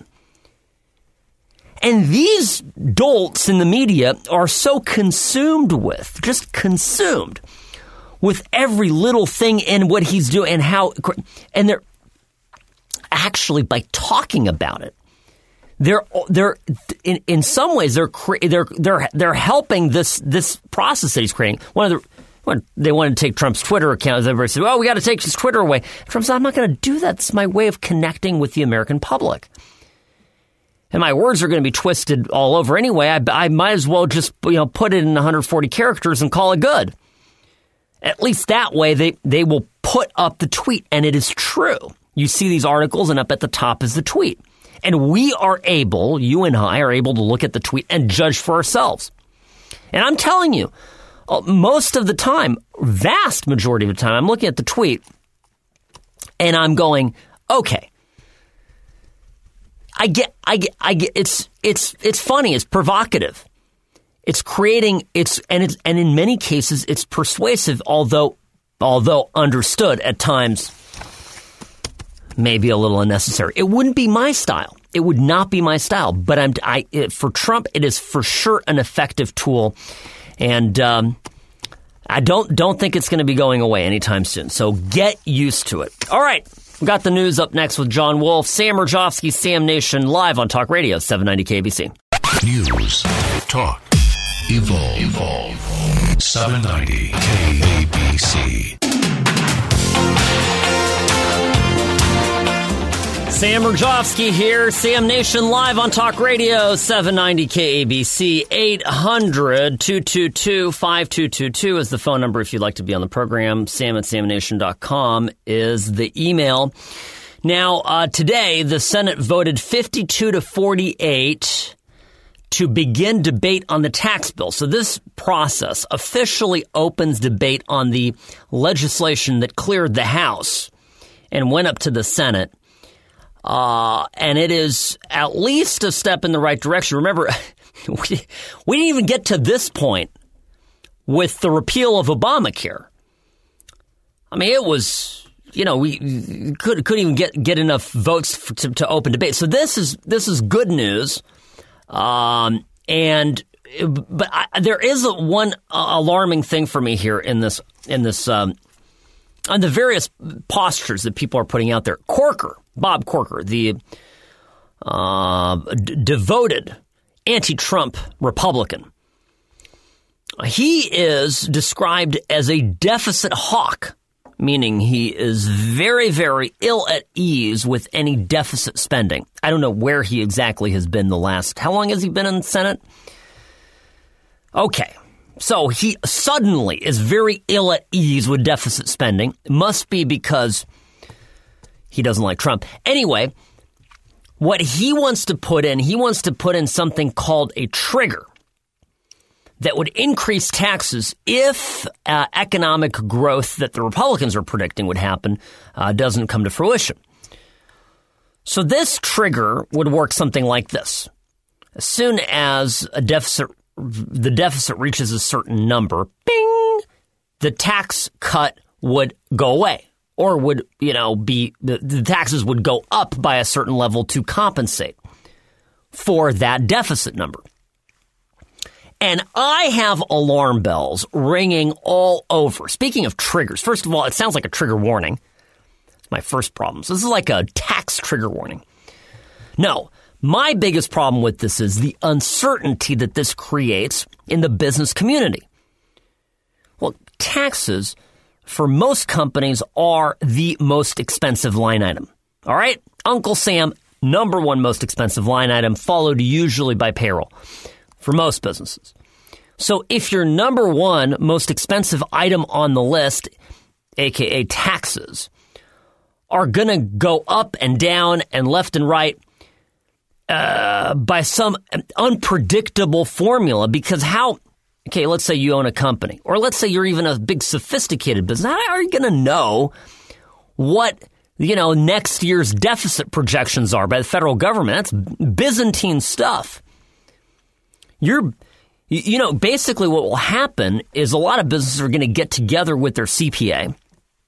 And these dolts in the media are so consumed with, just consumed with every little thing in what he's doing and how, and they're actually, by talking about it, They're they're in in some ways they're they're they're they're helping this this process that he's creating. One of the when they wanted to take Trump's Twitter account, everybody said, "Oh, we got to take his Twitter away." Trump said, "I'm not going to do that. It's my way of connecting with the American public, and my words are going to be twisted all over anyway. I, I might as well just you know put it in one hundred forty characters and call it good. At least that way, they they will put up the tweet, and it is true. You see these articles, and up at the top is the tweet." And we are able, you and I are able to look at the tweet and judge for ourselves. And I'm telling you, most of the time, vast majority of the time, I'm looking at the tweet and I'm going, okay, I get, I get, I get, it's, it's, it's funny, it's provocative. It's creating, it's, and it's, and in many cases, it's persuasive, although, although understood at times, maybe a little unnecessary. It wouldn't be my style. It would not be my style. But I'm I it, for Trump, it is for sure an effective tool, and um, I don't don't think it's going to be going away anytime soon. So get used to it. All right, we got the news up next with John Wolf, Sam Mirjovsky, Sam Nation, live on Talk Radio seven ninety K B C. News, talk, evolve, evolve. seven ninety K A B C. Sam Mirjovsky here, Sam Nation live on Talk Radio, seven ninety K A B C, eight hundred, two two two, five two two two is the phone number if you'd like to be on the program. Sam at sam nation dot com is the email. Now, uh, today, the Senate voted fifty-two to forty-eight to begin debate on the tax bill. So this process officially opens debate on the legislation that cleared the House and went up to the Senate. Uh, and it is at least a step in the right direction. Remember, we, we didn't even get to this point with the repeal of Obamacare. I mean, it was, you know, we could, couldn't even get, get enough votes for, to, to open debate. So this is this is good news. Um, and but I, there is a, one uh, alarming thing for me here in this in this um, on the various postures that people are putting out there. Corker. Bob Corker, the uh, d- devoted anti-Trump Republican, He is described as a deficit hawk, meaning he is very, very ill at ease with any deficit spending. I don't know where he exactly has been the last. How long has he been in the Senate? Okay, so he suddenly is very ill at ease with deficit spending. It must be because he doesn't like Trump. Anyway, what he wants to put in, he wants to put in something called a trigger that would increase taxes if uh, economic growth that the Republicans are predicting would happen uh, doesn't come to fruition. So this trigger would work something like this. As soon as a deficit, the deficit reaches a certain number, bing, the tax cut would go away, or would, you know, be the, the taxes would go up by a certain level to compensate for that deficit number. And I have alarm bells ringing all over. Speaking of triggers, first of all, it sounds like a trigger warning. It's my first problem. So this is like a tax trigger warning. No, my biggest problem with this is the uncertainty that this creates in the business community. Well, taxes for most companies are the most expensive line item. All right? Uncle Sam, number one most expensive line item, followed usually by payroll. For most businesses. So if your number one most expensive item on the list, aka taxes, are going to go up and down and left and right uh, by some unpredictable formula, because how, okay, let's say you own a company, or let's say you're even a big sophisticated business, how are you going to know what, you know, next year's deficit projections are by the federal government? That's Byzantine stuff. You're, you know, basically what will happen is a lot of businesses are going to get together with their C P A,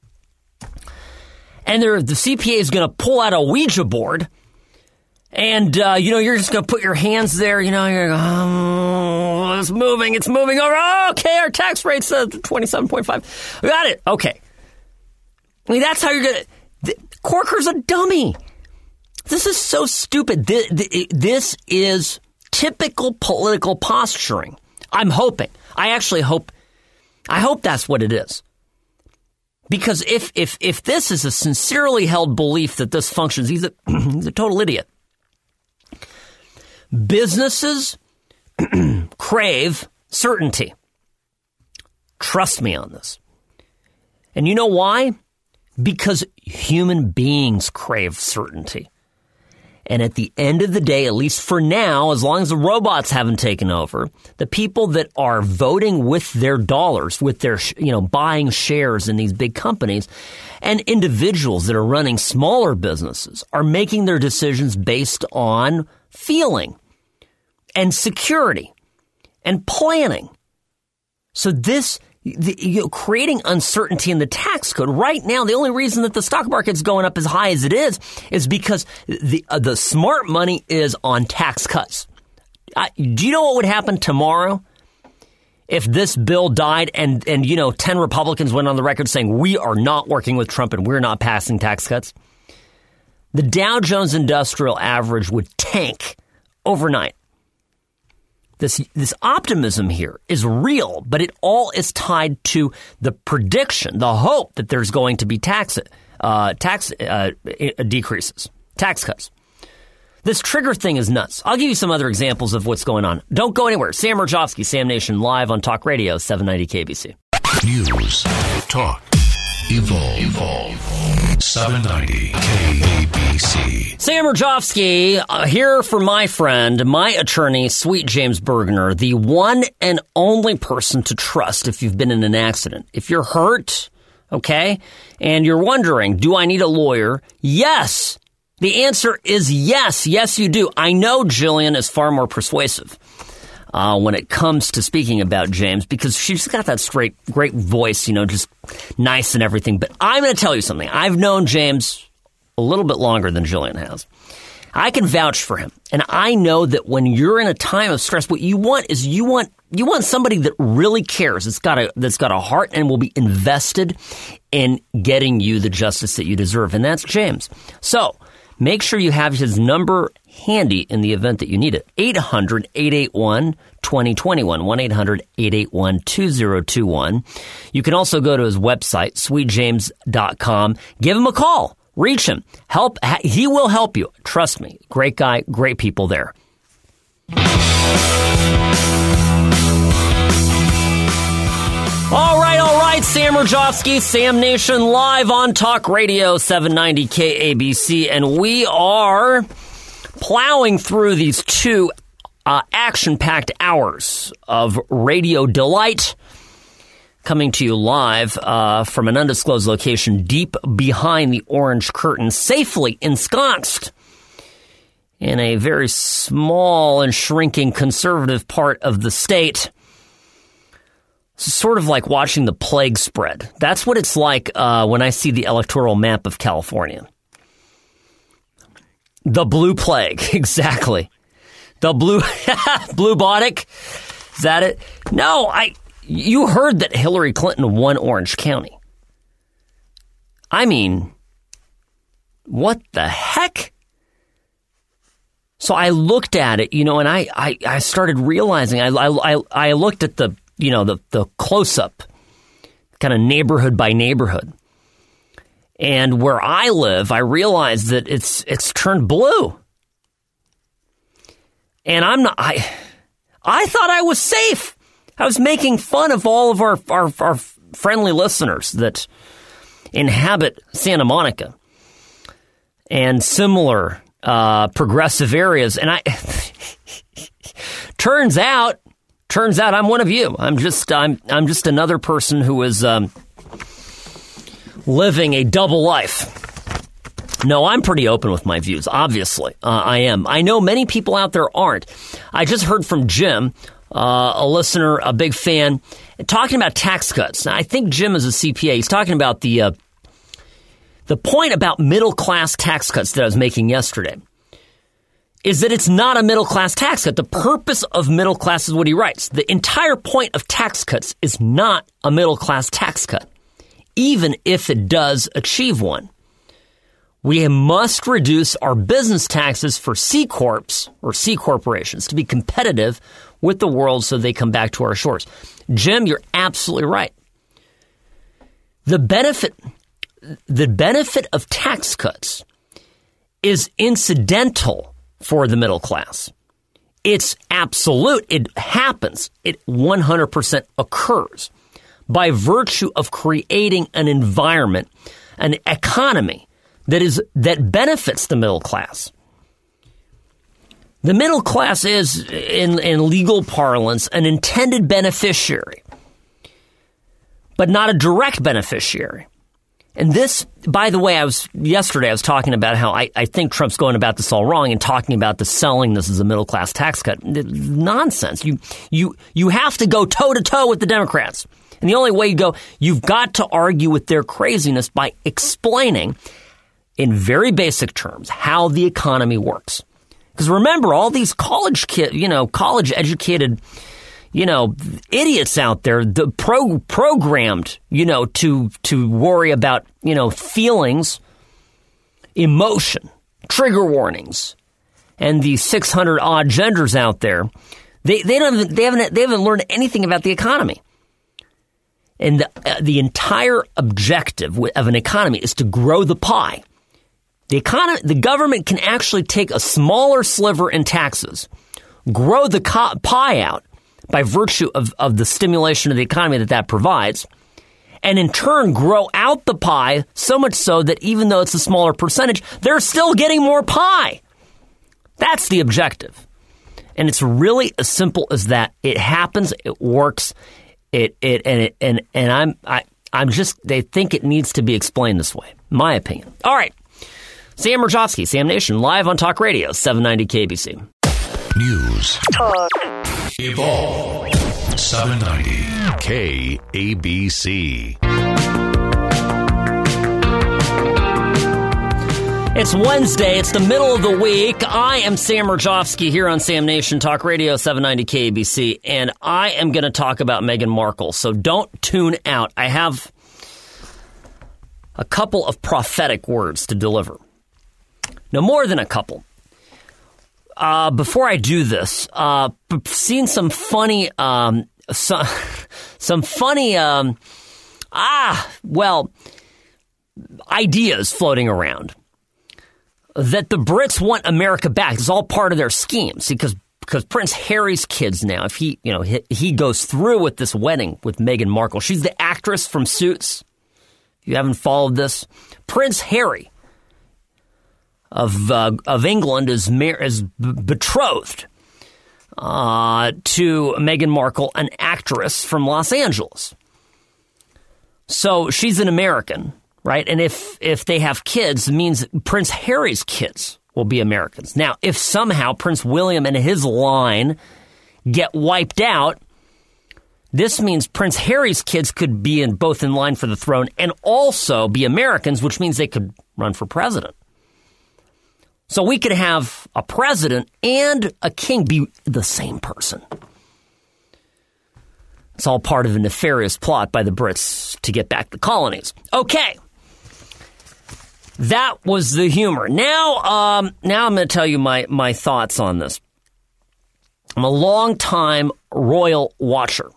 and the C P A is going to pull out a Ouija board, and, uh, you know, you're just going to put your hands there, you know, you're going to go, oh, it's moving, it's moving over. Oh, okay, our tax rate's uh, twenty-seven point five. We got it. Okay. I mean, that's how you're going to, Corker's a dummy. This is so stupid. This, this is typical political posturing. I'm hoping. I actually hope. I hope that's what it is. Because if if if this is a sincerely held belief that this functions, he's a he's a total idiot. Businesses crave certainty. Trust me on this. And you know why? Because human beings crave certainty. And at the end of the day, at least for now, as long as the robots haven't taken over, the people that are voting with their dollars, with their, you know, buying shares in these big companies, and individuals that are running smaller businesses are making their decisions based on feeling and security and planning. So this, the, you know, creating uncertainty in the tax code right now, the only reason that the stock market's going up as high as it is is because the uh, the smart money is on tax cuts. Uh, do you know what would happen tomorrow if this bill died and, and, you know, ten Republicans went on the record saying we are not working with Trump and we're not passing tax cuts? The Dow Jones Industrial Average would tank overnight. This this optimism here is real, but it all is tied to the prediction, the hope that there's going to be tax uh, tax uh, decreases, tax cuts. This trigger thing is nuts. I'll give you some other examples of what's going on. Don't go anywhere. Sam Mirjovsky, Sam Nation, live on Talk Radio, seven ninety K B C. News, talk, evolve, evolve. seven ninety K A B C. Sam Mirjovsky, uh, here for my friend, my attorney, Sweet James Bergner, the one and only person to trust if you've been in an accident. If you're hurt, okay, and you're wondering, do I need a lawyer? Yes. The answer is yes. Yes, you do. I know Jillian is far more persuasive uh, when it comes to speaking about James because she's got that straight, great voice, you know, just nice and everything. But I'm going to tell you something. I've known James a little bit longer than Jillian has. I can vouch for him. And I know that when you're in a time of stress, what you want is you want you want somebody that really cares. It's got a that's got a heart and will be invested in getting you the justice that you deserve. And that's James. So make sure you have his number handy in the event that you need it. eight hundred, eight eight one, two zero two one, one eight hundred, eight eight one, two zero two one. You can also go to his website, sweet james dot com. Give him a call. Reach him. Help. He will help you. Trust me. Great guy, great people there. All right, all right, Sam Rajovsky, Sam Nation, live on Talk Radio seven ninety K A B C, and we are plowing through these two uh, action-packed hours of radio delight, coming to you live uh, from an undisclosed location deep behind the orange curtain, safely ensconced in a very small and shrinking conservative part of the state. It's sort of like watching the plague spread. That's what it's like uh, when I see the electoral map of California. The blue plague, exactly. The blue, bluebotic. Is that it? No, I. You heard that Hillary Clinton won Orange County. I mean, what the heck? So I looked at it, you know, and I, I, I started realizing, I, I, I looked at the, you know, the, the close-up, kind of neighborhood by neighborhood. And where I live, I realized that it's it's turned blue. And I'm not, I, I thought I was safe. I was making fun of all of our, our, our friendly listeners that inhabit Santa Monica and similar uh, progressive areas. And I, turns out, turns out I'm one of you. I'm just, I'm, I'm just another person who is um, living a double life. No, I'm pretty open with my views, obviously. Uh, I am. I know many people out there aren't. I just heard from Jim, uh, a listener, a big fan, talking about tax cuts. Now, I think Jim is a C P A. He's talking about the uh, the point about middle-class tax cuts that I was making yesterday is that it's not a middle-class tax cut. The purpose of middle class is what he writes. The entire point of tax cuts is not a middle-class tax cut, even if it does achieve one. We must reduce our business taxes for C Corps or C corporations to be competitive with the world so they come back to our shores. Jim, you're absolutely right. The benefit, the benefit of tax cuts is incidental for the middle class. It's absolute. It happens. It one hundred percent occurs by virtue of creating an environment, an economy that is that benefits the middle class. The middle class is, in, in legal parlance, an intended beneficiary, but not a direct beneficiary. And this, by the way, I was yesterday I was talking about how I, I think Trump's going about this all wrong and talking about the selling this as a middle class tax cut. Nonsense. You you you have to go toe to toe with the Democrats, and the only way you go, you've got to argue with their craziness by explaining in very basic terms how the economy works. Because remember, all these college kid, you know, college educated, you know, idiots out there, the pro programmed, you know, to to worry about, you know, feelings, emotion, trigger warnings, and the six hundred odd genders out there. They they don't they haven't they haven't learned anything about the economy. And the, uh, the entire objective of an economy is to grow the pie. The economy, the government can actually take a smaller sliver in taxes, grow the co- pie out by virtue of, of the stimulation of the economy that that provides, and in turn grow out the pie so much so that even though it's a smaller percentage, they're still getting more pie. That's the objective. And it's really as simple as that. It happens, it works, it it and it and and I'm I I'm just they think it needs to be explained this way. My opinion. All right. Sam Rajovsky, Sam Nation, live on Talk Radio, seven ninety K B C. News. Talk. Evolve. seven ninety K A B C. It's Wednesday. It's the middle of the week. I am Sam Rajovsky here on Sam Nation, Talk Radio, seven ninety K A B C, and I am going to talk about Meghan Markle, so don't tune out. I have a couple of prophetic words to deliver. No, more than a couple. uh, before I do this, uh, seen some funny, um, some, some funny, um, ah, well, ideas floating around that the Brits want America back. It's all part of their schemes because because Prince Harry's kids now, if he, you know, he, he goes through with this wedding with Meghan Markle. She's the actress from Suits. If you haven't followed this, Prince Harry of uh, of England is mar- is b- betrothed uh, to Meghan Markle, an actress from Los Angeles. So she's an American, right? And if if they have kids, it means Prince Harry's kids will be Americans. Now, if somehow Prince William and his line get wiped out, this means Prince Harry's kids could be in both in line for the throne and also be Americans, which means they could run for president. So we could have a president and a king be the same person. It's all part of a nefarious plot by the Brits to get back the colonies. Okay. That was the humor. Now, um, now I'm going to tell you my, my thoughts on this. I'm a long-time royal watcher.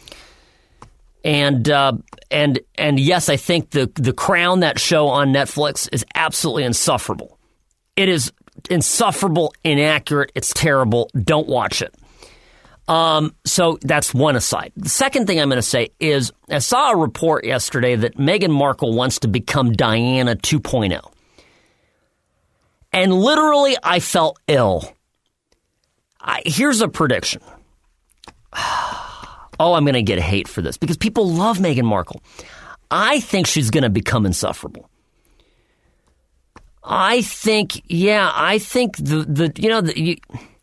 And uh, and and yes, I think the the Crown, that show on Netflix, is absolutely insufferable. It is insufferable, inaccurate. It's terrible. Don't watch it. Um, so that's one aside. The second thing I'm going to say is I saw a report yesterday that Meghan Markle wants to become Diana two point oh. And literally, I felt ill. I, here's a prediction. Oh, I'm going to get hate for this because people love Meghan Markle. I think she's going to become insufferable. I think, yeah, I think the, the you know, the, you,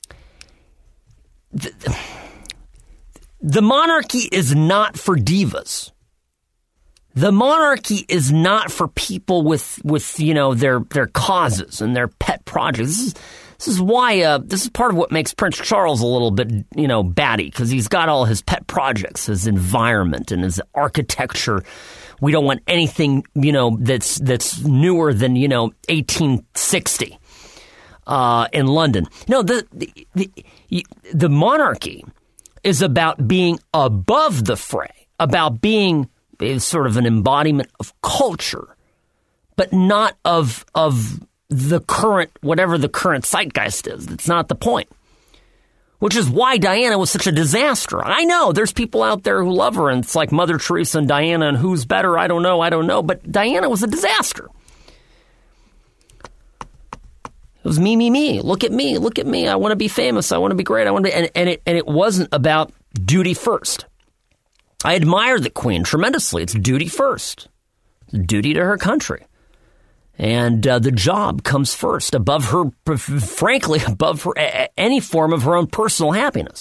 the, the monarchy is not for divas. The monarchy is not for people with, with you know, their their causes and their pet projects. This is, this is why, uh, this is part of what makes Prince Charles a little bit, you know, batty, because he's got all his pet projects, his environment and his architecture. We don't want anything, you know, that's that's newer than, you know, eighteen sixty uh, in London. No, the, the the the monarchy is about being above the fray, about being sort of an embodiment of culture, but not of of the current, whatever the current zeitgeist is. That's not the point. Which is why Diana was such a disaster. I know there's people out there who love her, and it's like Mother Teresa and Diana, and who's better? I don't know. I don't know. But Diana was a disaster. It was me, me, me. Look at me. Look at me. I want to be famous. I want to be great. I want to be, and, and it and it wasn't about duty first. I admire the Queen tremendously. It's duty first. It's duty to her country. And uh, the job comes first, above her, frankly, above her, a- any form of her own personal happiness.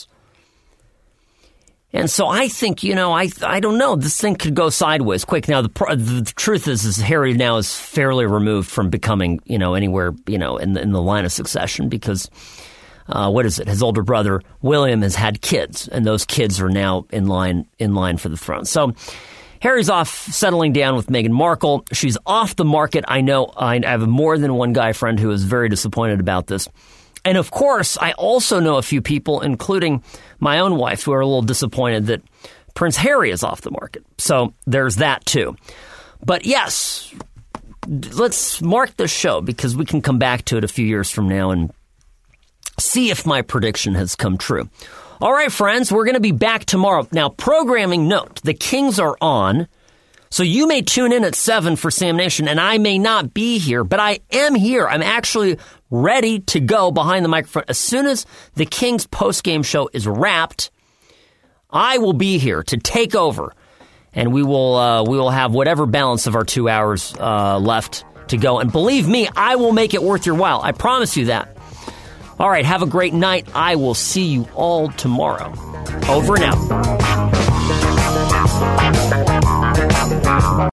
And so I think, you know, I I don't know, this thing could go sideways quick. Now, the, the, the truth is, is Harry now is fairly removed from becoming, you know, anywhere, you know, in the, in the line of succession because, uh, what is it? His older brother, William, has had kids, and those kids are now in line in line for the throne. So Harry's off settling down with Meghan Markle. She's off the market. I know I have more than one guy friend who is very disappointed about this. And of course, I also know a few people, including my own wife, who are a little disappointed that Prince Harry is off the market. So there's that too. But yes, let's mark this show because we can come back to it a few years from now and see if my prediction has come true. All right, friends, we're going to be back tomorrow. Now, programming note, the Kings are on, so you may tune in at seven for Sam Nation, and I may not be here, but I am here. I'm actually ready to go behind the microphone. As soon as the Kings postgame show is wrapped, I will be here to take over, and we will uh, we will have whatever balance of our two hours uh, left to go. And believe me, I will make it worth your while. I promise you that. All right, have a great night. I will see you all tomorrow. Over and out.